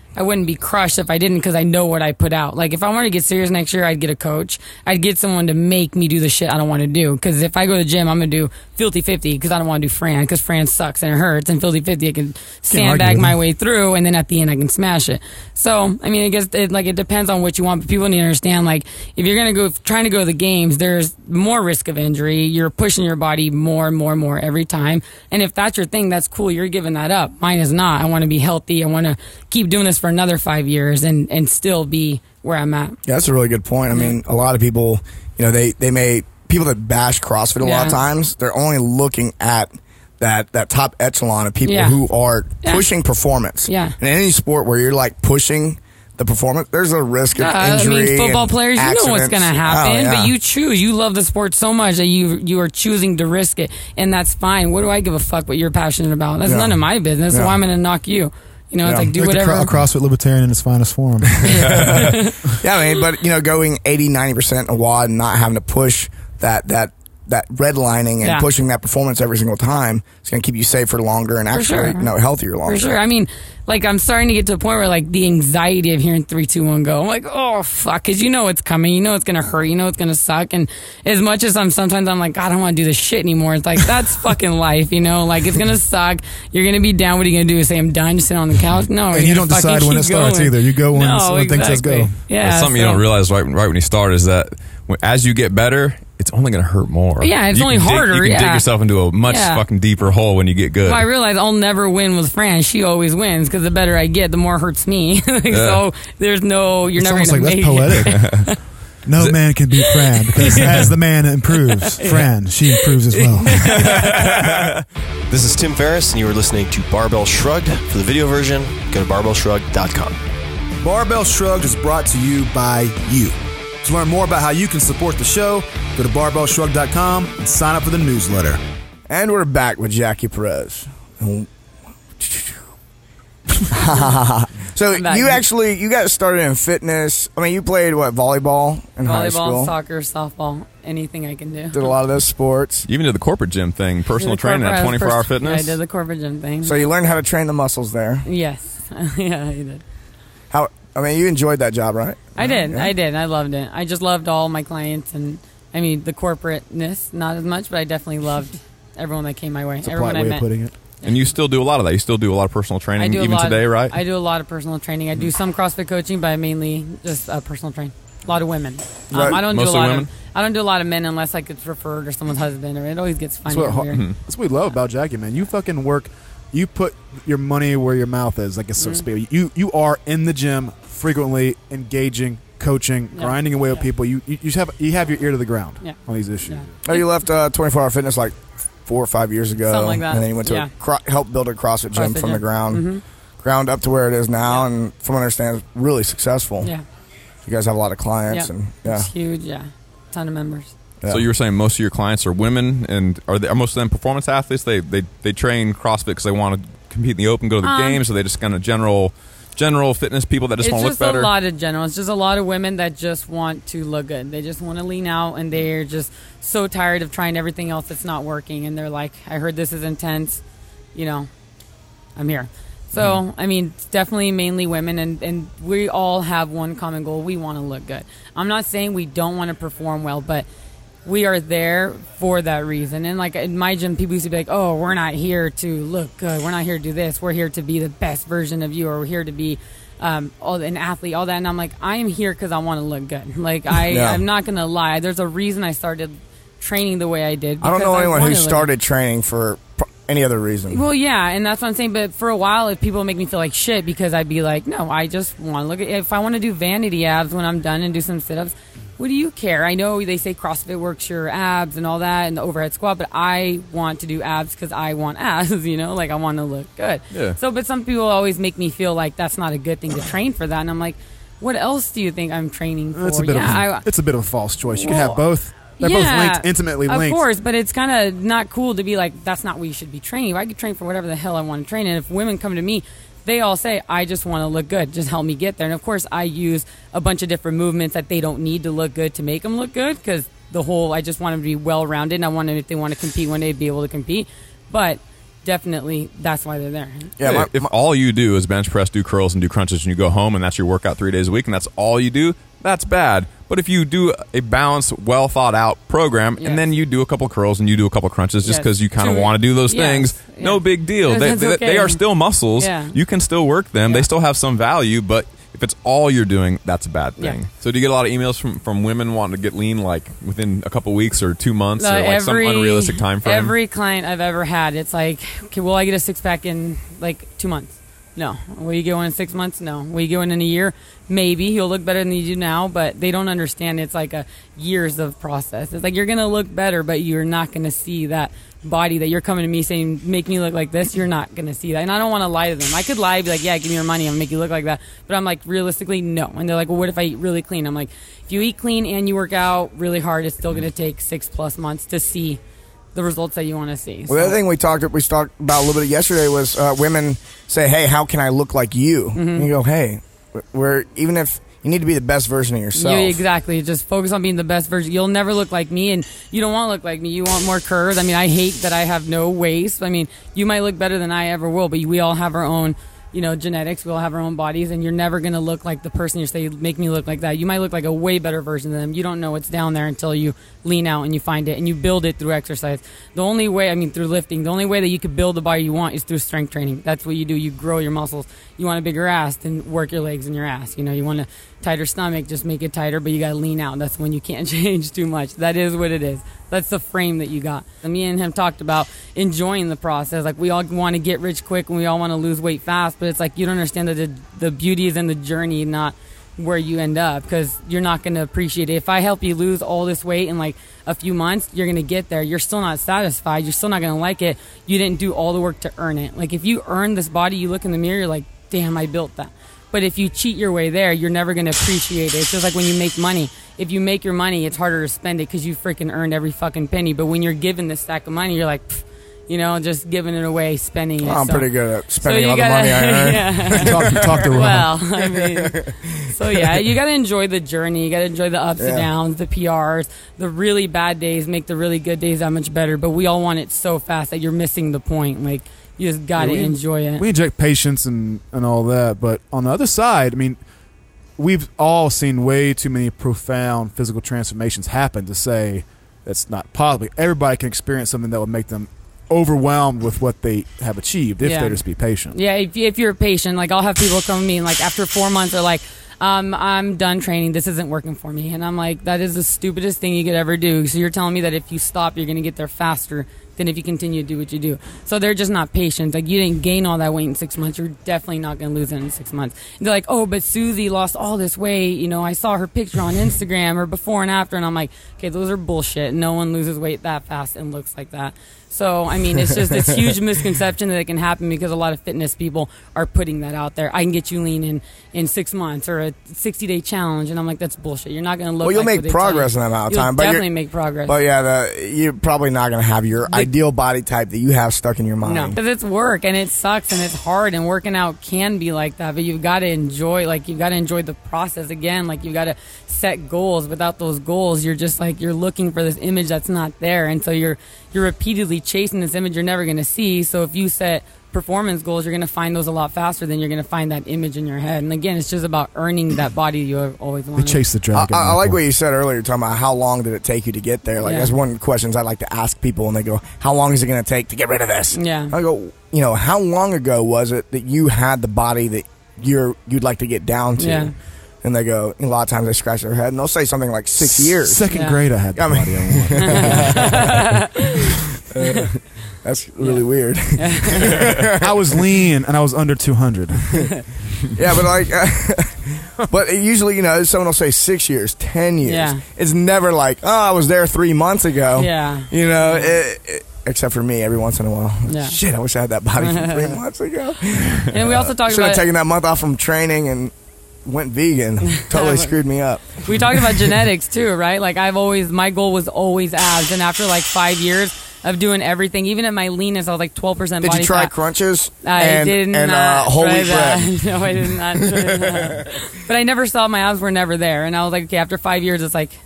I wouldn't be crushed if I didn't because I know what I put out. Like if I wanted to get serious next year, I'd get a coach. I'd get someone to make me do the shit I don't want to do. Because if I go to the gym, I'm going to do filthy fifty because I don't want to do Fran because Fran sucks and it hurts. And filthy fifty, I can sandbag my way through and then at the end I can smash it. So, I mean, I guess it, like it depends on what you want. But people need to understand, like, if you're going to go, trying to go to the games, there's more risk of injury. You're pushing your body more and more and more every time. And if that's your thing, that's cool. You're giving that up. Mine is not. I want to be healthy. I want to keep doing this for another five years and, and still be where I'm at. Yeah, that's a really good point. I mean, a lot of people, you know, they, they may, people that bash CrossFit a Yeah. lot of times, they're only looking at that, that top echelon of people Yeah. who are Yeah. pushing performance. Yeah. In any sport where you're like pushing the performance, there's a risk of Yeah, injury. I mean, football and players, you know what's going to accidents. happen, Oh, yeah. but you choose. You love the sport so much that you you are choosing to risk it, and that's fine. What do I give a fuck what you're passionate about? That's Yeah. none of my business. So Yeah. why am I going to knock you? You know, it's Yeah. like do Like the whatever. cro- CrossFit libertarian in its finest form. Yeah, I mean, but you know, going eighty, ninety percent a wad and not having to push that that that redlining and Yeah. pushing that performance every single time, it's going to keep you safer longer and actually, sure. you know, healthier longer. For sure. I mean, like, I'm starting to get to a point where, like, the anxiety of hearing three, two, one, go. I'm like, oh, fuck. Because you know it's coming. You know it's going to hurt. You know it's going to suck. And as much as I'm sometimes I'm like, God, I don't want to do this shit anymore. It's like, that's fucking life, you know? Like, it's going to suck. You're going to be down. What are you going to do? Say, I'm done? Just sit on the couch? No. And you're you gonna don't decide fucking when it keep starts going. either. You go when, no, when things says go. exactly. Yeah. That's something so- you don't realize right, right when you start is that when, as you get better, it's only going to hurt more. Yeah, it's You only can dig- harder, You can dig yeah. yourself into a much Yeah. fucking deeper hole when you get good. Well, I realize I'll never win with Fran. She always wins because the better I get, the more it hurts me. So there's no, you're It's never almost going like to that's make it. poetic. No man can beat Fran because as the man improves, Fran, she improves as well. This is Tim Ferriss, and you are listening to Barbell Shrugged. For the video version, go to barbell shrugged dot com. Barbell Shrugged is brought to you by you. To learn more about how you can support the show, go to barbell shrugged dot com and sign up for the newsletter. And we're back with Jackie Perez. So I'm back. you actually you got started in fitness. I mean, you played what, volleyball in high Volleyball, school. soccer, softball, anything I can do. Did a lot of those sports. You even did the corporate gym thing, personal Did the training corporate- at I was twenty-four hour first- fitness. I did the corporate gym thing. So you learned how to train the muscles there. Yes. Yeah, I did. How? I mean, you enjoyed that job, right? I did. Yeah. I did. I loved it. I just loved all my clients, and I mean the corporateness, not as much, but I definitely loved everyone that came my way. It's a everyone polite I way met. of putting it. And you still do a lot of that. You still do a lot of personal I training do a even lot today, of, right? I do a lot of personal training. I do some CrossFit coaching, but mainly just uh, personal training. A lot of women. Um, Right. I don't do Mostly a lot women? of. I don't do a lot of men unless like it's referred or someone's husband, or it always gets funny. That's what, and weird. that's what we love about Jackie, man. You fucking work. You put your money where your mouth is, like it's so to Mm-hmm. speak. You you are in the gym frequently, engaging, coaching, Yeah. grinding away with people. You, you you just have you have your ear to the ground Yeah. on these issues. Yeah. Oh, you left uh, twenty-four hour fitness like four or five years ago. Something like that. And then you went to Yeah. a cro- help build a CrossFit gym CrossFit from the gym. ground, Mhm. ground up to where it is now, and from what I understand, it's really successful. Yeah. You guys have a lot of clients, Yeah. and yeah. It's huge. Yeah. Ton of members. Yeah. So you were saying most of your clients are women, and are, they, are most of them performance athletes? They they they train CrossFit because they want to compete in the open, go to the Um, games, or they just kind of general general fitness people that just It's want to look just better? a lot of general. It's just a lot of women that just want to look good. They just want to lean out, and they're just so tired of trying everything else that's not working. And they're like, I heard this is intense. You know, I'm here. So, Mm-hmm. I mean, it's definitely mainly women, and, and we all have one common goal. We want to look good. I'm not saying we don't want to perform well, but we are there for that reason. And like in my gym, people used to be like, oh, we're not here to look good. We're not here to do this. We're here to be the best version of you, or we're here to be um, all, an athlete, all that. And I'm like, I am here because I want to look good. Like, I, Yeah. I'm not going to lie. There's a reason I started training the way I did. I don't know because anyone who wanted to look started training for pr- any other reason. well, yeah, and that's what I'm saying. But for a while, if people make me feel like shit because I'd be like, no, I just want to look at. If I want to do vanity abs when I'm done and do some sit-ups, what do you care? I know they say CrossFit works your abs and all that and the overhead squat, but I want to do abs because I want abs. You know, like I want to look good. Yeah. So, but some people always make me feel like that's not a good thing to train for that, and I'm like, what else do you think I'm training for? It's a bit yeah, of a, it's a bit of a false choice. You can Well, have both. They're both linked, intimately of linked. Of course, but it's kind of not cool to be like, that's not what you should be training. I could train for whatever the hell I want to train. And if women come to me, they all say, I just want to look good. Just help me get there. And of course, I use a bunch of different movements that they don't need to look good to make them look good, because the whole, I just want them to be well-rounded. And I want them, if they want to compete one day, to be able to compete. But definitely that's why they're there. Yeah, my, if my, all you do is bench press, do curls, and do crunches, and you go home and that's your workout three days a week, and that's all you do, that's bad. But if you do a balanced, well thought out program, yes. and then you do a couple curls and you do a couple crunches just because yes. you kind of want to do those yes. things, yes. no big deal. They, they, okay. they are still muscles. Yeah. You can still work them. Yeah. They still have some value, but if it's all you're doing, that's a bad thing. Yeah. So do you get a lot of emails from, from women wanting to get lean like within a couple weeks or two months uh, or like every, some unrealistic time frame? Every client I've ever had, it's like, okay, will I get a six pack in like two months? No. Will you get one in six months? No. Will you get one in a year? Maybe. You'll look better than you do now, but they don't understand it's like a years of process. It's like you're going to look better, but you're not going to see that body that you're coming to me saying, make me look like this. You're not going to see that. And I don't want to lie to them. I could lie, be like, yeah, give me your money. I'm going to make you look like that. But I'm like, realistically, no. And they're like, well, what if I eat really clean? I'm like, if you eat clean and you work out really hard, it's still going to take six plus months to see the results that you want to see. Well, the other thing we talked we talked about a little bit yesterday was uh, women say, hey, how can I look like you? Mm-hmm. And you go, hey, we're even if you need to be the best version of yourself. Yeah, exactly. Just focus on being the best version. You'll never look like me, and you don't want to look like me. You want more curves. I mean, I hate that I have no waist. I mean, you might look better than I ever will, but we all have our own, you know, genetics. We all have our own bodies, and you're never going to look like the person you say, make me look like that. You might look like a way better version of them. You don't know what's down there until you lean out and you find it, and you build it through exercise. The only way, I mean, through lifting, the only way that you could build the body you want is through strength training. That's what you do. You grow your muscles. You want a bigger ass, then work your legs and your ass. You know, you want a tighter stomach, just make it tighter, but you got to lean out. That's when you can't change too much. That is what it is. That's the frame that you got. And me and him talked about enjoying the process. Like, we all want to get rich quick and we all want to lose weight fast, but it's like you don't understand that the, the beauty is in the journey, not where you end up, because you're not going to appreciate it. If I help you lose all this weight in like a few months, you're going to get there. You're still not satisfied. You're still not going to like it. You didn't do all the work to earn it. Like, if you earn this body, you look in the mirror, you're like, damn, I built that. But if you cheat your way there, you're never going to appreciate it. It's just like when you make money. If you make your money, it's harder to spend it because you freaking earned every fucking penny. But when you're given this stack of money, you're like, pfft, you know, just giving it away, spending it. Well, I'm so, pretty good at spending so all gotta, the money I earn. Yeah. talk, talk to Ron. Well, I mean, so yeah, you got to enjoy the journey. You got to enjoy the ups yeah. and downs, the P Rs, the really bad days make the really good days that much better. But we all want it so fast that you're missing the point. Like, you just got to yeah, enjoy it. We inject patience and, and all that. But on the other side, I mean, we've all seen way too many profound physical transformations happen to say that's not possible. Everybody can experience something that would make them overwhelmed with what they have achieved if yeah. they just be patient. Yeah, if, if you're patient, like, I'll have people come to me and like after four months they're like, um, I'm done training. This isn't working for me. And I'm like, that is the stupidest thing you could ever do. So you're telling me that if you stop, you're going to get there faster than if you continue to do what you do. So they're just not patient. Like, you didn't gain all that weight in six months. You're definitely not going to lose it in six months. And they're like, oh, but Susie lost all this weight. You know, I saw her picture on Instagram or before and after. And I'm like, okay, those are bullshit. No one loses weight that fast and looks like that. So, I mean, it's just this huge misconception that it can happen because a lot of fitness people are putting that out there. I can get you lean in, in six months or a sixty-day challenge. And I'm like, that's bullshit. You're not going to look Well, you'll like make progress in that amount of time. You'll but definitely make progress. But, yeah, the, you're probably not going to have your the, ideal body type that you have stuck in your mind. No, because it's work, and it sucks, and it's hard, and working out can be like that. But you've got to enjoy, like, you've got to enjoy the process again. Like, you've got to set goals. Without those goals, you're just, like, you're looking for this image that's not there. And so you're you're repeatedly chasing this image you're never going to see. So if you set performance goals, you're going to find those a lot faster than you're going to find that image in your head. And again, it's just about earning that body you always wanted. They chase the dragon. I, I like what you said earlier, talking about how long did it take you to get there. Like, yeah. that's one of the questions I like to ask people when they go, how long is it going to take to get rid of this? Yeah. I go, you know, how long ago was it that you had the body that you're you'd like to get down to? Yeah. And they go, a lot of times they scratch their head and they'll say something like six years. Second yeah. grade I had the I mean, body I want. uh, that's really yeah. weird. I was lean and I was under two hundred. Yeah, but like, uh, but usually, you know, someone will say six years, ten years. Yeah. It's never like, oh, I was there three months ago. Yeah. You know, it, it, except for me, every once in a while. Yeah. Shit, I wish I had that body from three months ago. And we also talked Should about have taken that month off from training and went vegan. Totally screwed me up. We talked about genetics too, right? Like, I've always, my goal was always abs, and after like five years of doing everything, even at my leanest, I was like twelve percent body fat. Did you try fat. crunches? I and, did and, not uh, whole try wheat that. bread. No, I did not try that. But I never saw my abs were never there, and I was like, okay, after five years, it's like,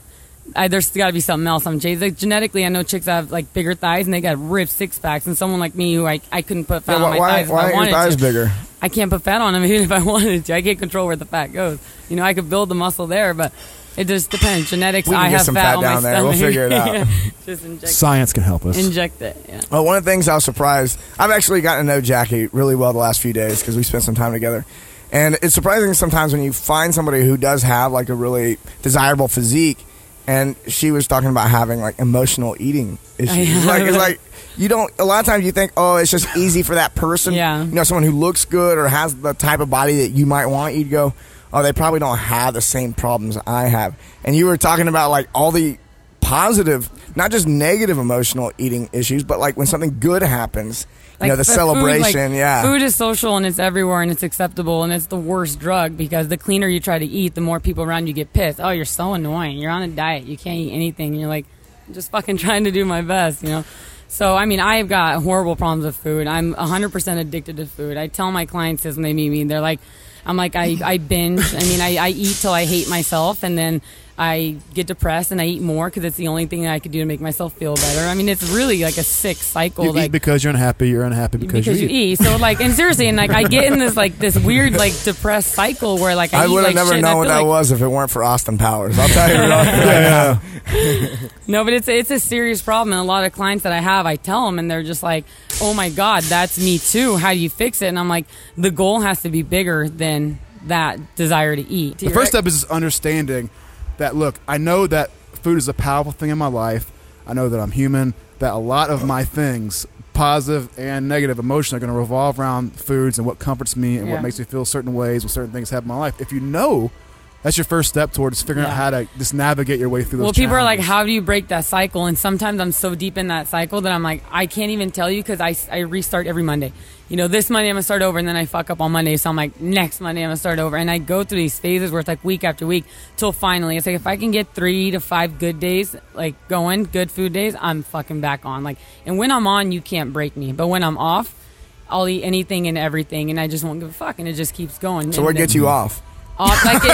I, there's got to be something else I'm chasing. Like, genetically, I know chicks that have like bigger thighs and they got ripped six packs, and someone like me who I, I couldn't put fat Yeah, on my why thighs why if I are wanted your thighs to. bigger? I can't put fat on them even if I wanted to. I can't control where the fat goes. You know, I could build the muscle there, but it just depends. Genetics. We can I get have some fat, fat on down my there. stomach. We'll figure it out. Yeah. Just inject Science can help us. Inject it. Yeah. Well, one of the things I was surprised, I've actually gotten to know Jackie really well the last few days because we spent some time together. And it's surprising sometimes when you find somebody who does have like a really desirable physique, and she was talking about having like emotional eating issues. Like it's like you don't. A lot of times you think, oh, it's just easy for that person. Yeah. You know, someone who looks good or has the type of body that you might want. You'd go, oh, they probably don't have the same problems I have. And you were talking about like all the positive, not just negative emotional eating issues, but like when something good happens. You know, the food, celebration, like, yeah. Food is social and it's everywhere and it's acceptable and it's the worst drug because the cleaner you try to eat, the more people around you get pissed. Oh, you're so annoying. You're on a diet. You can't eat anything. And you're like, I'm just fucking trying to do my best, you know? So, I mean, I've got horrible problems with food. I'm one hundred percent addicted to food. I tell my clients this when they meet me. They're like, I'm like, I, I binge. I mean, I, I eat till I hate myself and then I get depressed and I eat more because it's the only thing that I could do to make myself feel better. I mean, it's really like a sick cycle. You like, eat because you're unhappy. You're unhappy because, because you eat. eat. So like, and seriously, and like, I get in this like this weird like depressed cycle where like I, I eat, would have like, never shit, known what that like, was if it weren't for Austin Powers. I'll tell you right now. No, but it's it's a serious problem, and a lot of clients that I have, I tell them, and they're just like, "Oh my God, that's me too. How do you fix it?" And I'm like, the goal has to be bigger than that desire to eat. The first step is just understanding that, look, I know that food is a powerful thing in my life. I know that I'm human, that a lot of my things, positive and negative emotion, are going to revolve around foods and what comforts me and Yeah. what makes me feel certain ways when certain things happen in my life. If you know, that's your first step towards figuring Yeah. out how to just navigate your way through those Well, people are like, challenges. how do you break that cycle? And sometimes I'm so deep in that cycle that I'm like, I can't even tell you because I, I restart every Monday. You know, this Monday I'm going to start over and then I fuck up on Monday. So I'm like, next Monday I'm going to start over. And I go through these phases where it's like week after week till finally it's like if I can get three to five good days, like going, good food days, I'm fucking back on. Like, and when I'm on, you can't break me. But when I'm off, I'll eat anything and everything and I just won't give a fuck. And it just keeps going. So and what then- gets you off? Off, like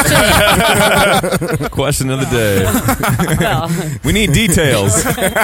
it should. Question of the day. Well. We need details.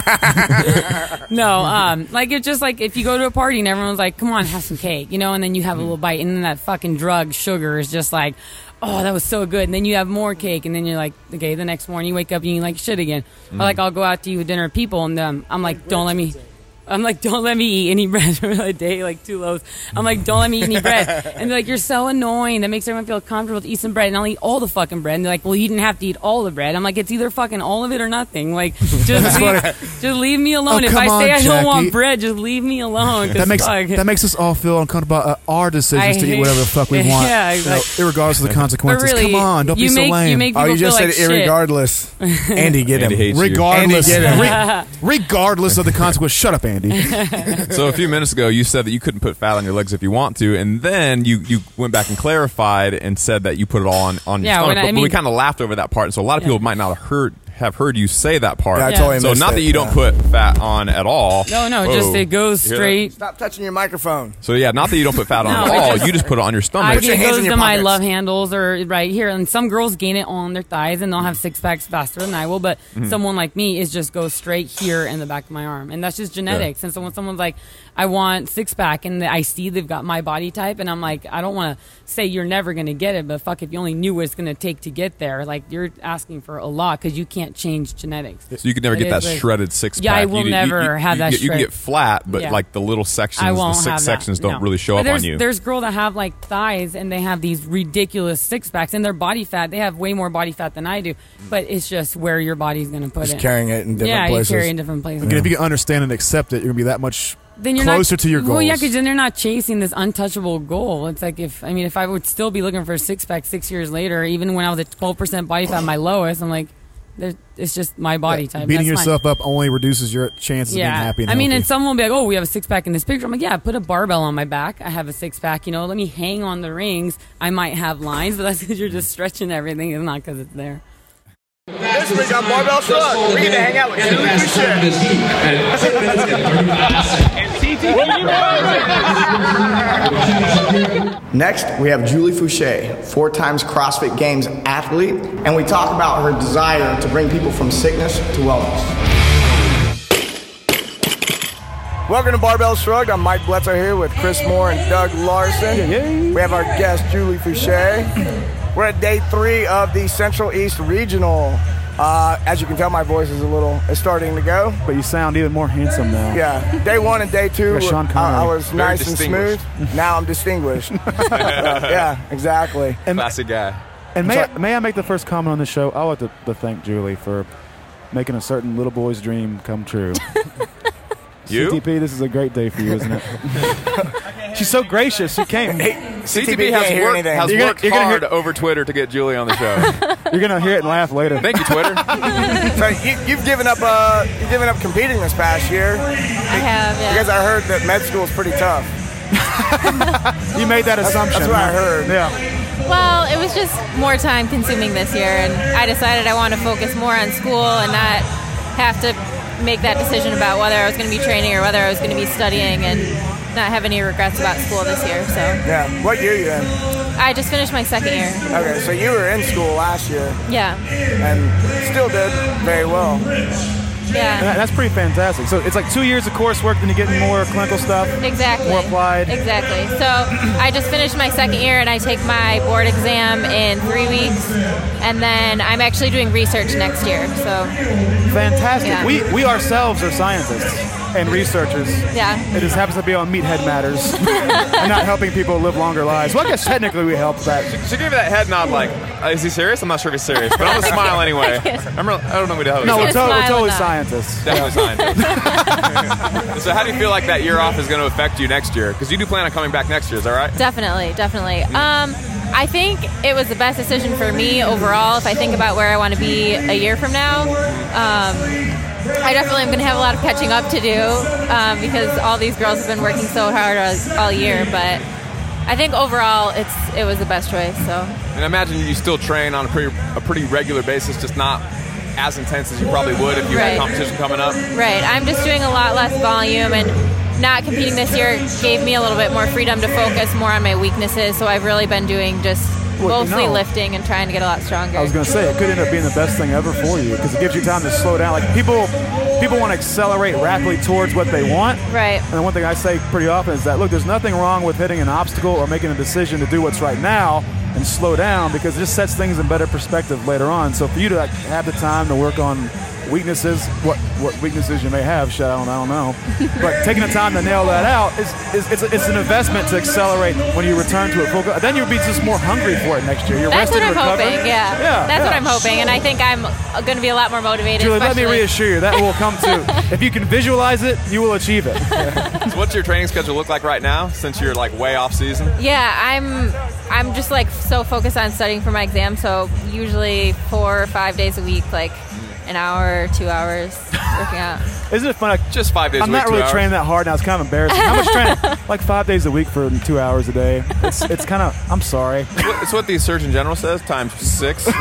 No, um, like it's just like if you go to a party and everyone's like, "Come on, have some cake," you know, and then you have a little bite, and then that fucking drug sugar is just like, "Oh, that was so good," and then you have more cake, and then you're like, "Okay," the next morning you wake up and you eat like shit again. Or like I'll go out to eat with dinner with people, and um, I'm like, "Don't let me." I'm like, don't let me eat any bread for a day, like two loaves. I'm like, don't let me eat any bread. And they're like, you're so annoying. That makes everyone feel comfortable to eat some bread. And I'll eat all the fucking bread. And they're like, well, you didn't have to eat all the bread. I'm like, it's either fucking all of it or nothing. Like, just, leave, just leave me alone. Oh, if come I say on, I don't Jackie. want bread, just leave me alone. 'cause That makes fuck. that makes us all feel uncomfortable about uh, our decisions I to eat hate- whatever the fuck we want, Yeah, you know, exactly. irregardless of the But consequences. really, Come on, don't you be make, so lame. You make Oh, people you just feel said like shit. irregardless. Andy, get him. Andy hates you. Regardless, Andy, get re- regardless of the consequence. Shut up, Andy. So a few minutes ago, you said that you couldn't put fat on your legs if you want to, and then you, you went back and clarified and said that you put it all on, on your Yeah, stomach. when I- But, I but we mean- kind of laughed over that part, and so a lot of people might not have heard have heard you say that part. Yeah, I totally so missed not it, that you don't yeah. put fat on at all. No, no, Whoa. just it goes You hear that? straight. Stop touching your microphone. So yeah, not that you don't put fat on No, at it all. just- you just put it on your I stomach. your it hands goes in to your my pockets. love handles or right here, and some girls gain it on their thighs and they'll have six packs faster than I will. But Mm-hmm. someone like me is just goes straight here in the back of my arm, and that's just genetics. And so when someone's like, "I want six pack," and I see they've got my body type, and I'm like, I don't want to say you're never going to get it, but fuck, if you only knew what it's going to take to get there, like you're asking for a lot because you can't change genetics. So you could never It get that is like- shredded six pack. Yeah, I will you, never you, you, have you that Get, you can shred. get flat, but Yeah. like the little sections, I the won't six have sections that. don't no. really show But up there's, on you. There's girls that have like thighs and they have these ridiculous six packs and their body fat. They have way more body fat than I do, but it's just where your body's going to put Just it. carrying it in different yeah, places. you carry it in different places. Again, if you can understand and accept it, you're gonna be that much Then you're closer not, to your goals. Well, yeah, because then they're not chasing this untouchable goal. It's like if I mean, if I would still be looking for a six pack six years later, even when I was at twelve percent body fat, my lowest, I'm like, there- it's just my body type. Beating That's fine. yourself up only reduces your chances of being happy and I mean, healthy. and someone will be like, "Oh, we have a six pack in this picture." I'm like, "Yeah, put a barbell on my back. I have a six pack. You know, let me hang on the rings. I might have lines, but that's because you're just stretching everything. It's not because it's there." This week on Barbell Shrug, we get to hang out with Julie Boucher. Next, we have Julie Fouché, four times CrossFit Games athlete, and we talk about her desire to bring people from sickness to wellness. Welcome to Barbell Shrugged. I'm Mike Bledsoe here with Chris Moore and Doug Larson. We have our guest, Julie Fouché. We're at day three of the Central East Regional. Uh, as you can tell, my voice is a little is starting to go. But you sound even more handsome now. Yeah. Day one and day two, Like Sean I, Connery. I was Very nice and smooth. Now I'm distinguished. uh, yeah, exactly. And, Classic guy. and may, Sorry. I, may I make the first comment on the show? I want to, to thank Julie for making a certain little boy's dream come true. You? C T P, this is a great day for you, isn't it? She's so gracious. She came. C T P has, can't hear worked, anything. has You're gonna- worked you're gonna hard hear- over Twitter to get Julie on the show. You're going to hear it and laugh later. Thank you, Twitter. So you, you've given up. Uh, you've given up competing this past year. I have, yeah. Because I heard that med school is pretty tough. You made that That's, assumption. that's what I huh? heard. Yeah. Well, it was just more time consuming this year, and I decided I wanted to focus more on school and not have to make that decision about whether I was going to be training or whether I was going to be studying, and not have any regrets about school this year. So Yeah. What year are you in? I just finished my second year. Okay, so you were in school last year Yeah, and still did very well. yeah. And that- that's pretty fantastic. So it's like two years of coursework, then you get more clinical stuff. Exactly. More applied. Exactly. So I just finished my second year, and I take my board exam in three weeks, and then I'm actually doing research next year. So Fantastic. Yeah. We we ourselves are scientists and researchers. yeah. It just happens to be on Meathead Matters and not helping people live longer lives. Well, I guess technically we help that. She gave me that head nod like, uh, is he serious? I'm not sure if he's serious, but I'm going to smile anyway. I'm real, I don't know what the No, we're, gonna to- we're smile totally and nod. scientists. Definitely scientists. So how do you feel like that year off is going to affect you next year? Because you do plan on coming back next year, is that right? Definitely, definitely. Um, I think it was the best decision for me overall. If I think about where I want to be a year from now, um, I definitely am going to have a lot of catching up to do um, because all these girls have been working so hard all, all year. But I think overall, it's it was the best choice. So And I imagine you still train on a pretty, a pretty regular basis, just not as intense as you probably would if you Right. had competition coming up. right, I'm just doing a lot less volume, and not competing this year gave me a little bit more freedom to focus more on my weaknesses. So I've really been doing just Well, you mostly know, lifting and trying to get a lot stronger. I was going to say it could end up being the best thing ever for you because it gives you time to slow down. Like people, people want to accelerate rapidly towards what they want. Right. And the one thing I say pretty often is that look, there's nothing wrong with hitting an obstacle or making a decision to do what's right now and slow down because it just sets things in better perspective later on. So for you to like, have the time to work on weaknesses, what what weaknesses you may have, shit, I don't, I don't know. But taking the time to nail that out is, is it's, it's an investment to accelerate when you return to it full. go- Then you'll be just more hungry for it next year. You're That's what rested, I'm recovered. hoping, yeah. Yeah, That's yeah. what I'm hoping, and I think I'm going to be a lot more motivated. Julie, let me especially- reassure you, that will come to. If you can visualize it, you will achieve it. So what's your training schedule look like right now since you're like way off season? Yeah, I'm. I'm just like so focused on studying for my exam. So usually four or five days a week, like an hour, two hours working out. Isn't it fun? Like, Just five days I'm a week, not two really hours. training that hard now. It's kind of embarrassing. How much training? Like five days a week for two hours a day. It's it's kind of. I'm sorry. It's what the Surgeon General says, times six. So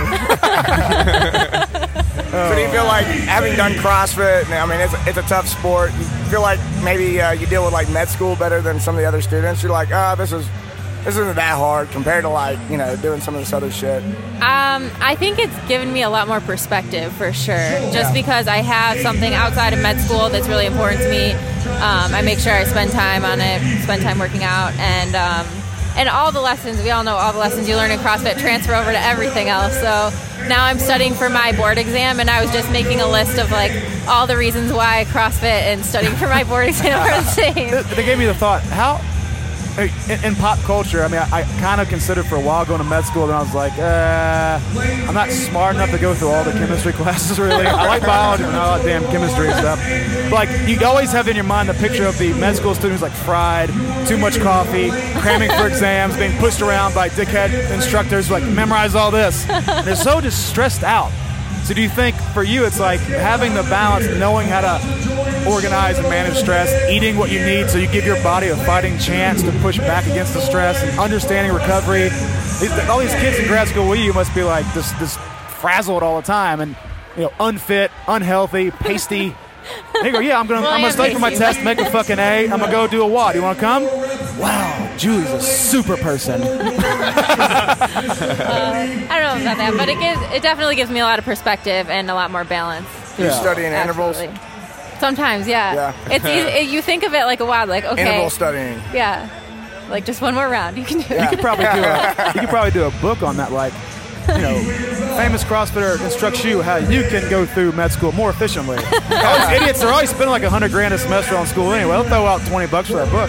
do you feel like having done CrossFit? I mean, it's it's a tough sport. You feel like maybe uh, you deal with like med school better than some of the other students. You're like, oh, this is this isn't that hard compared to like you know doing some of this other shit. Um, I think it's given me a lot more perspective for sure. Just because I have something outside of med school that's really important to me, um, I make sure I spend time on it, spend time working out, and um, and all the lessons. We all know all the lessons you learn in CrossFit transfer over to everything else. So now I'm studying for my board exam, and I was just making a list of like all the reasons why CrossFit and studying for my board exam are the same. They gave me the thought. How in, in pop culture, I mean, I, I kind of considered for a while going to med school, and I was like, uh, I'm not smart enough to go through all the chemistry classes, really. I like biology, but not all that damn chemistry and stuff. But, like, you always have in your mind the picture of the med school students, like, fried, too much coffee, cramming for exams, being pushed around by dickhead instructors, like, memorize all this. And they're so just stressed out. So do you think for you it's like having the balance, knowing how to organize and manage stress, eating what you need so you give your body a fighting chance to push back against the stress, and understanding recovery? All these kids in grad school with you must be like this, this frazzled all the time and you know unfit, unhealthy, pasty. They go, yeah, I'm gonna, Well, I'm I gonna am study for my pasty. test, make a fucking A. I'm gonna go do a W A D. You want to come? wow, Julie's a super person. uh, I don't know about that, but it gives it definitely gives me a lot of perspective and a lot more balance. You study in intervals? Sometimes, yeah. Yeah. It's easy, it, you think of it like a wow, like okay. Interval studying. Yeah. Like just one more round, you can do it. You could probably do a you could probably do a book on that, like, you know, famous CrossFitter instructs you how you can go through med school more efficiently. All these idiots are always spending like a hundred grand a semester on school anyway. They'll throw out twenty bucks for that book.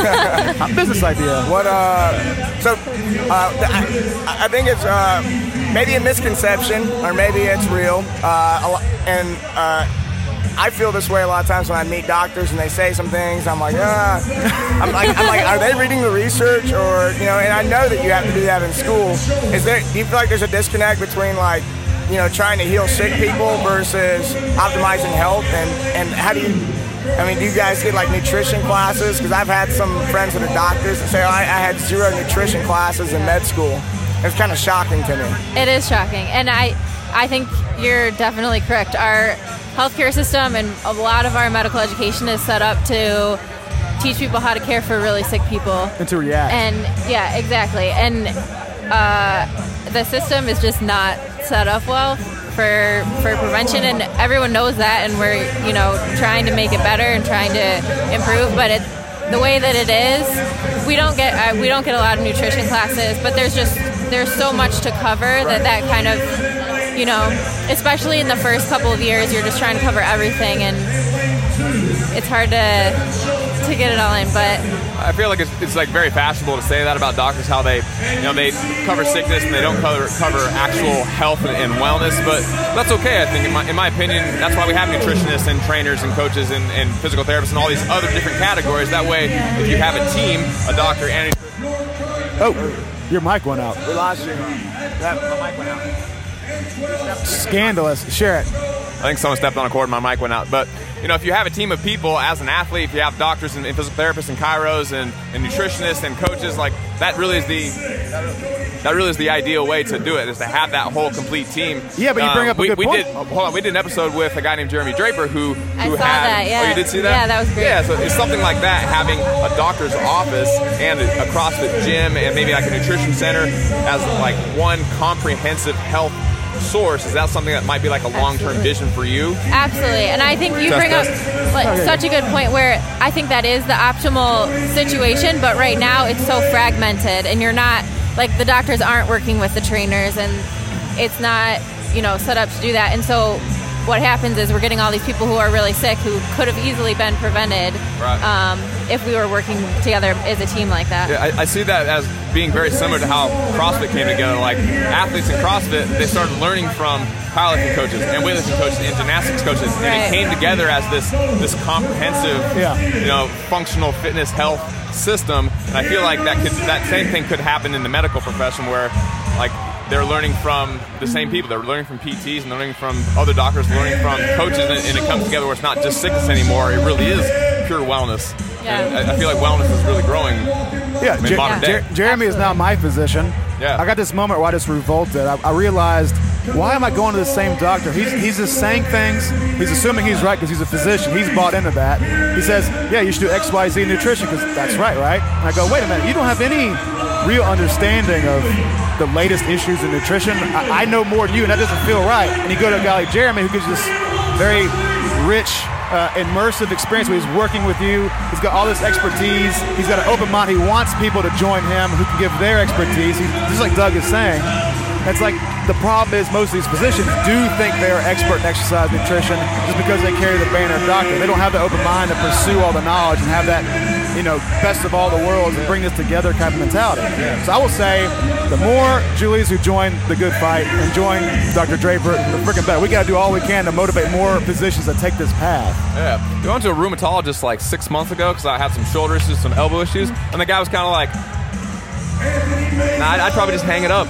A business idea. What? Uh, so uh, I, I think it's uh, maybe a misconception, or maybe it's real. Uh, a lo- and uh, I feel this way a lot of times when I meet doctors and they say some things. I'm like, ah. I'm like, I'm like, are they reading the research, or you know? And I know that you have to do that in school. Is there? Do you feel like there's a disconnect between like, you know, trying to heal sick people versus optimizing health? And and how do you? I mean, do you guys get like nutrition classes? Because I've had some friends that are doctors that say, oh, I, I had zero nutrition classes in med school. It's kind of shocking to me. It is shocking, and I, I think you're definitely correct. Our healthcare system and a lot of our medical education is set up to teach people how to care for really sick people. And to react. And yeah, exactly. And uh, the system is just not set up well for for prevention, and everyone knows that, and we're, you know, trying to make it better and trying to improve, but it, the way that it is, we don't get uh, we don't get a lot of nutrition classes, but there's just there's so much to cover that that kind of, you know, especially in the first couple of years, you're just trying to cover everything, and it's hard to to get it all in. But I feel like it's, it's like very fashionable to say that about doctors, how they, you know, they cover sickness and they don't cover cover actual health and, and wellness. But that's okay, I think. In my, in my opinion, that's why we have nutritionists and trainers and coaches and, and physical therapists and all these other different categories. That way, if you have a team, a doctor and a oh, your mic went out. We lost you. That, the mic went out. Scandalous. Share it. I think someone stepped on a cord and my mic went out. But, you know, if you have a team of people as an athlete, if you have doctors and, and physical therapists and chiros and, and nutritionists and coaches, like that really is the that really is the ideal way to do it, is to have that whole complete team. Yeah, but you bring up a we, good we point. Did, hold on, we did an episode with a guy named Jeremy Draper who, who I saw had that, yeah. Oh, you did see that? Yeah, that was great. Yeah, so it's something like that, having a doctor's office and a CrossFit gym and maybe like a nutrition center as like one comprehensive health source. Is that something that might be like a long-term vision for you? Absolutely. And I think you Test, bring up test. like, Okay. such a good point where I think that is the optimal situation, but right now it's so fragmented, and you're not, like, the doctors aren't working with the trainers, and it's not, you know, set up to do that. And so what happens is we're getting all these people who are really sick who could have easily been prevented Right. um, if we were working together as a team like that. Yeah, I, I see that as being very similar to how CrossFit came together. Like athletes in CrossFit, they started learning from powerlifting coaches and weightlifting coaches and gymnastics coaches, and Right. it came together as this this comprehensive, Yeah. you know, functional fitness health system. And I feel like that could that same thing could happen in the medical profession, where like they're learning from the same people. They're learning from P Ts and they're learning from other doctors, learning from coaches, and, and it comes together where it's not just sickness anymore. It really is pure wellness. Yeah. And I, I feel like wellness is really growing Yeah, in Jer- modern day. Jer- Jeremy is now my physician. Yeah. I got this moment where I just revolted. I, I realized, why am I going to the same doctor? He's he's just saying things. He's assuming he's right because he's a physician. He's bought into that. He says, yeah, you should do X, Y, Z nutrition because that's right, right? And I go, wait a minute, you don't have any real understanding of the latest issues in nutrition. I, I know more than you, and that doesn't feel right. And you go to a guy like Jeremy who gives you this very rich, uh, immersive experience where he's working with you. He's got all this expertise. He's got an open mind. He wants people to join him who can give their expertise. He's, just like Doug is saying. It's like the problem is most of these physicians do think they're expert in exercise nutrition just because they carry the banner of doctor. They don't have the open mind to pursue all the knowledge and have that, you know, best of all the worlds and bring this together kind of mentality. So I will say, the more Julies who join the good fight and join Doctor Draper, the freaking better. We got to do all we can to motivate more physicians to take this path. Yeah. We went to a rheumatologist like six months ago because I had some shoulder issues, some elbow issues, and the guy was kind of like, Nah, I'd, I'd probably just hang it up.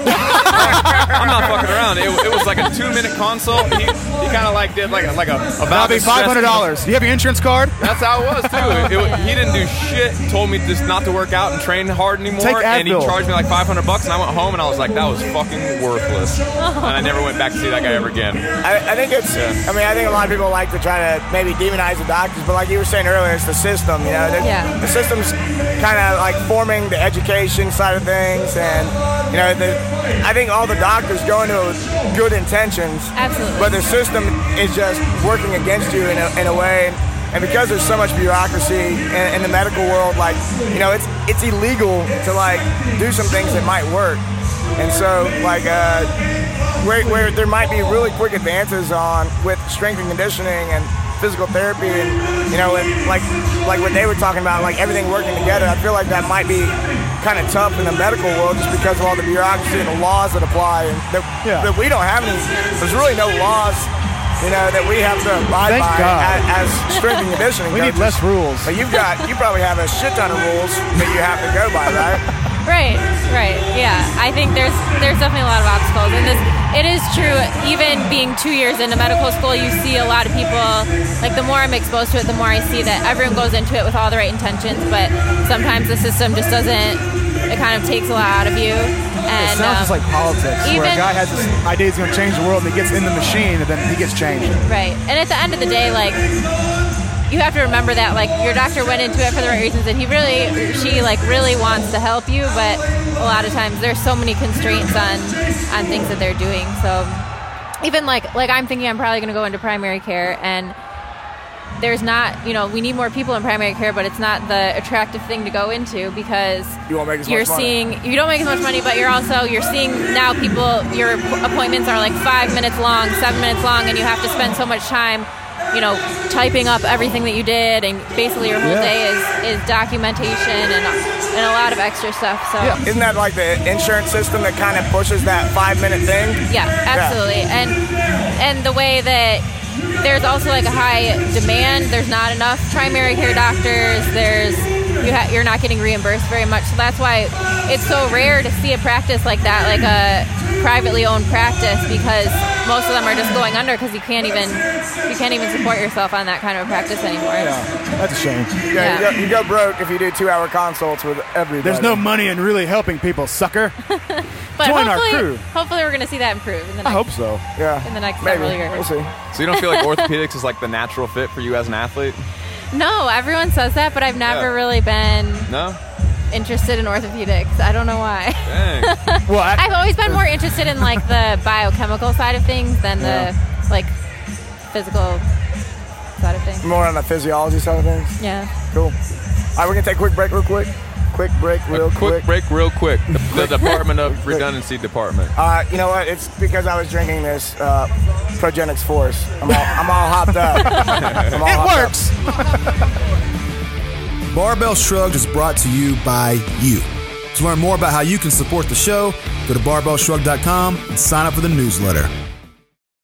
I'm not fucking around. It, it was like a two-minute consult. He, he kind of like did like a, like a That'll be five hundred dollars. Do you have your insurance card? That's how it was too. It, it, he didn't do shit. Told me just not to work out and train hard anymore. Take and he Advil. charged me like five hundred bucks, and I went home and I was like, that was fucking worthless. And I never went back to see that guy ever again. I, I think it's. Yeah. I mean, I think a lot of people like to try to maybe demonize the doctors, but like you were saying earlier, it's the system. You know, the, Yeah. the system's kind of like forming the education side of things, and you know, the, I think all the doctors go into it with good intentions. Absolutely. But the system is just working against you in a, in a way. And because there's so much bureaucracy in, in the medical world, like, you know, it's it's illegal to like do some things that might work. And so, like, uh, where, where there might be really quick advances on with strength and conditioning and physical therapy, and you know, and like like what they were talking about, like everything working together. I feel like that might be kind of tough in the medical world just because of all the bureaucracy and the laws that apply, and that, Yeah. that we don't have any. There's really no laws, you know, that we have to abide Thank by God. as, as strength and conditioning. We need coaches. less rules. But you've got, you probably have a shit ton of rules that you have to go by, right? Right, right, yeah. I think there's there's definitely a lot of obstacles, and this it is true. Even being two years into medical school, you see a lot of people. Like the more I'm exposed to it, the more I see that everyone goes into it with all the right intentions, but sometimes the system just doesn't. It kind of takes a lot out of you. And It sounds um, just like politics, where even- a guy has this idea he's going to change the world, and he gets in the machine, and then he gets changed. Right. And at the end of the day, like, you have to remember that, like, your doctor went into it for the right reasons, and he really, she, like, really wants to help you, but a lot of times there's so many constraints on, on things that they're doing. So even, like, like I'm thinking I'm probably going to go into primary care, and there's not, you know, we need more people in primary care, but it's not the attractive thing to go into because You won't make as you're much money. seeing, you don't make as much money, but you're also, you're seeing now people, your appointments are like five minutes long, seven minutes long, and you have to spend so much time, you know, typing up everything that you did, and basically your whole Yeah. day is, is documentation and, and a lot of extra stuff. So Isn't that like the insurance system that kind of pushes that five minute thing? Yeah, absolutely. And and the way that there's also like a high demand. There's not enough primary care doctors. There's you ha- you're not getting reimbursed very much. So that's why it's so rare to see a practice like that, like a privately owned practice, because most of them are just going under because you can't even you can't even support yourself on that kind of practice anymore. Yeah, that's a shame. Yeah, Yeah. You, go, you go broke if you do two hour consults with everybody. There's no money in really helping people, sucker. But Join our hopefully, crew. hopefully we're going to see that improve in the next, I hope so. Yeah. in the next Maybe. several years. We'll see. So you don't feel like orthopedics is like the natural fit for you as an athlete? No, everyone says that, but I've never Yeah. really been No? interested in orthopedics. I don't know why. Dang. Well, I, I've always been more interested in like the biochemical side of things than the like physical side of things. More on the physiology side of things. Yeah. Cool. All right, we're going to take a quick break real quick. Quick break real A quick quick. break, real quick. The, the Department of Redundancy Department. Uh, you know what? It's because I was drinking this uh, Progenics Force. I'm all, I'm all hopped up. I'm all It hopped works. Barbell Shrugged is brought to you by you. To learn more about how you can support the show, go to barbell shrug dot com and sign up for the newsletter.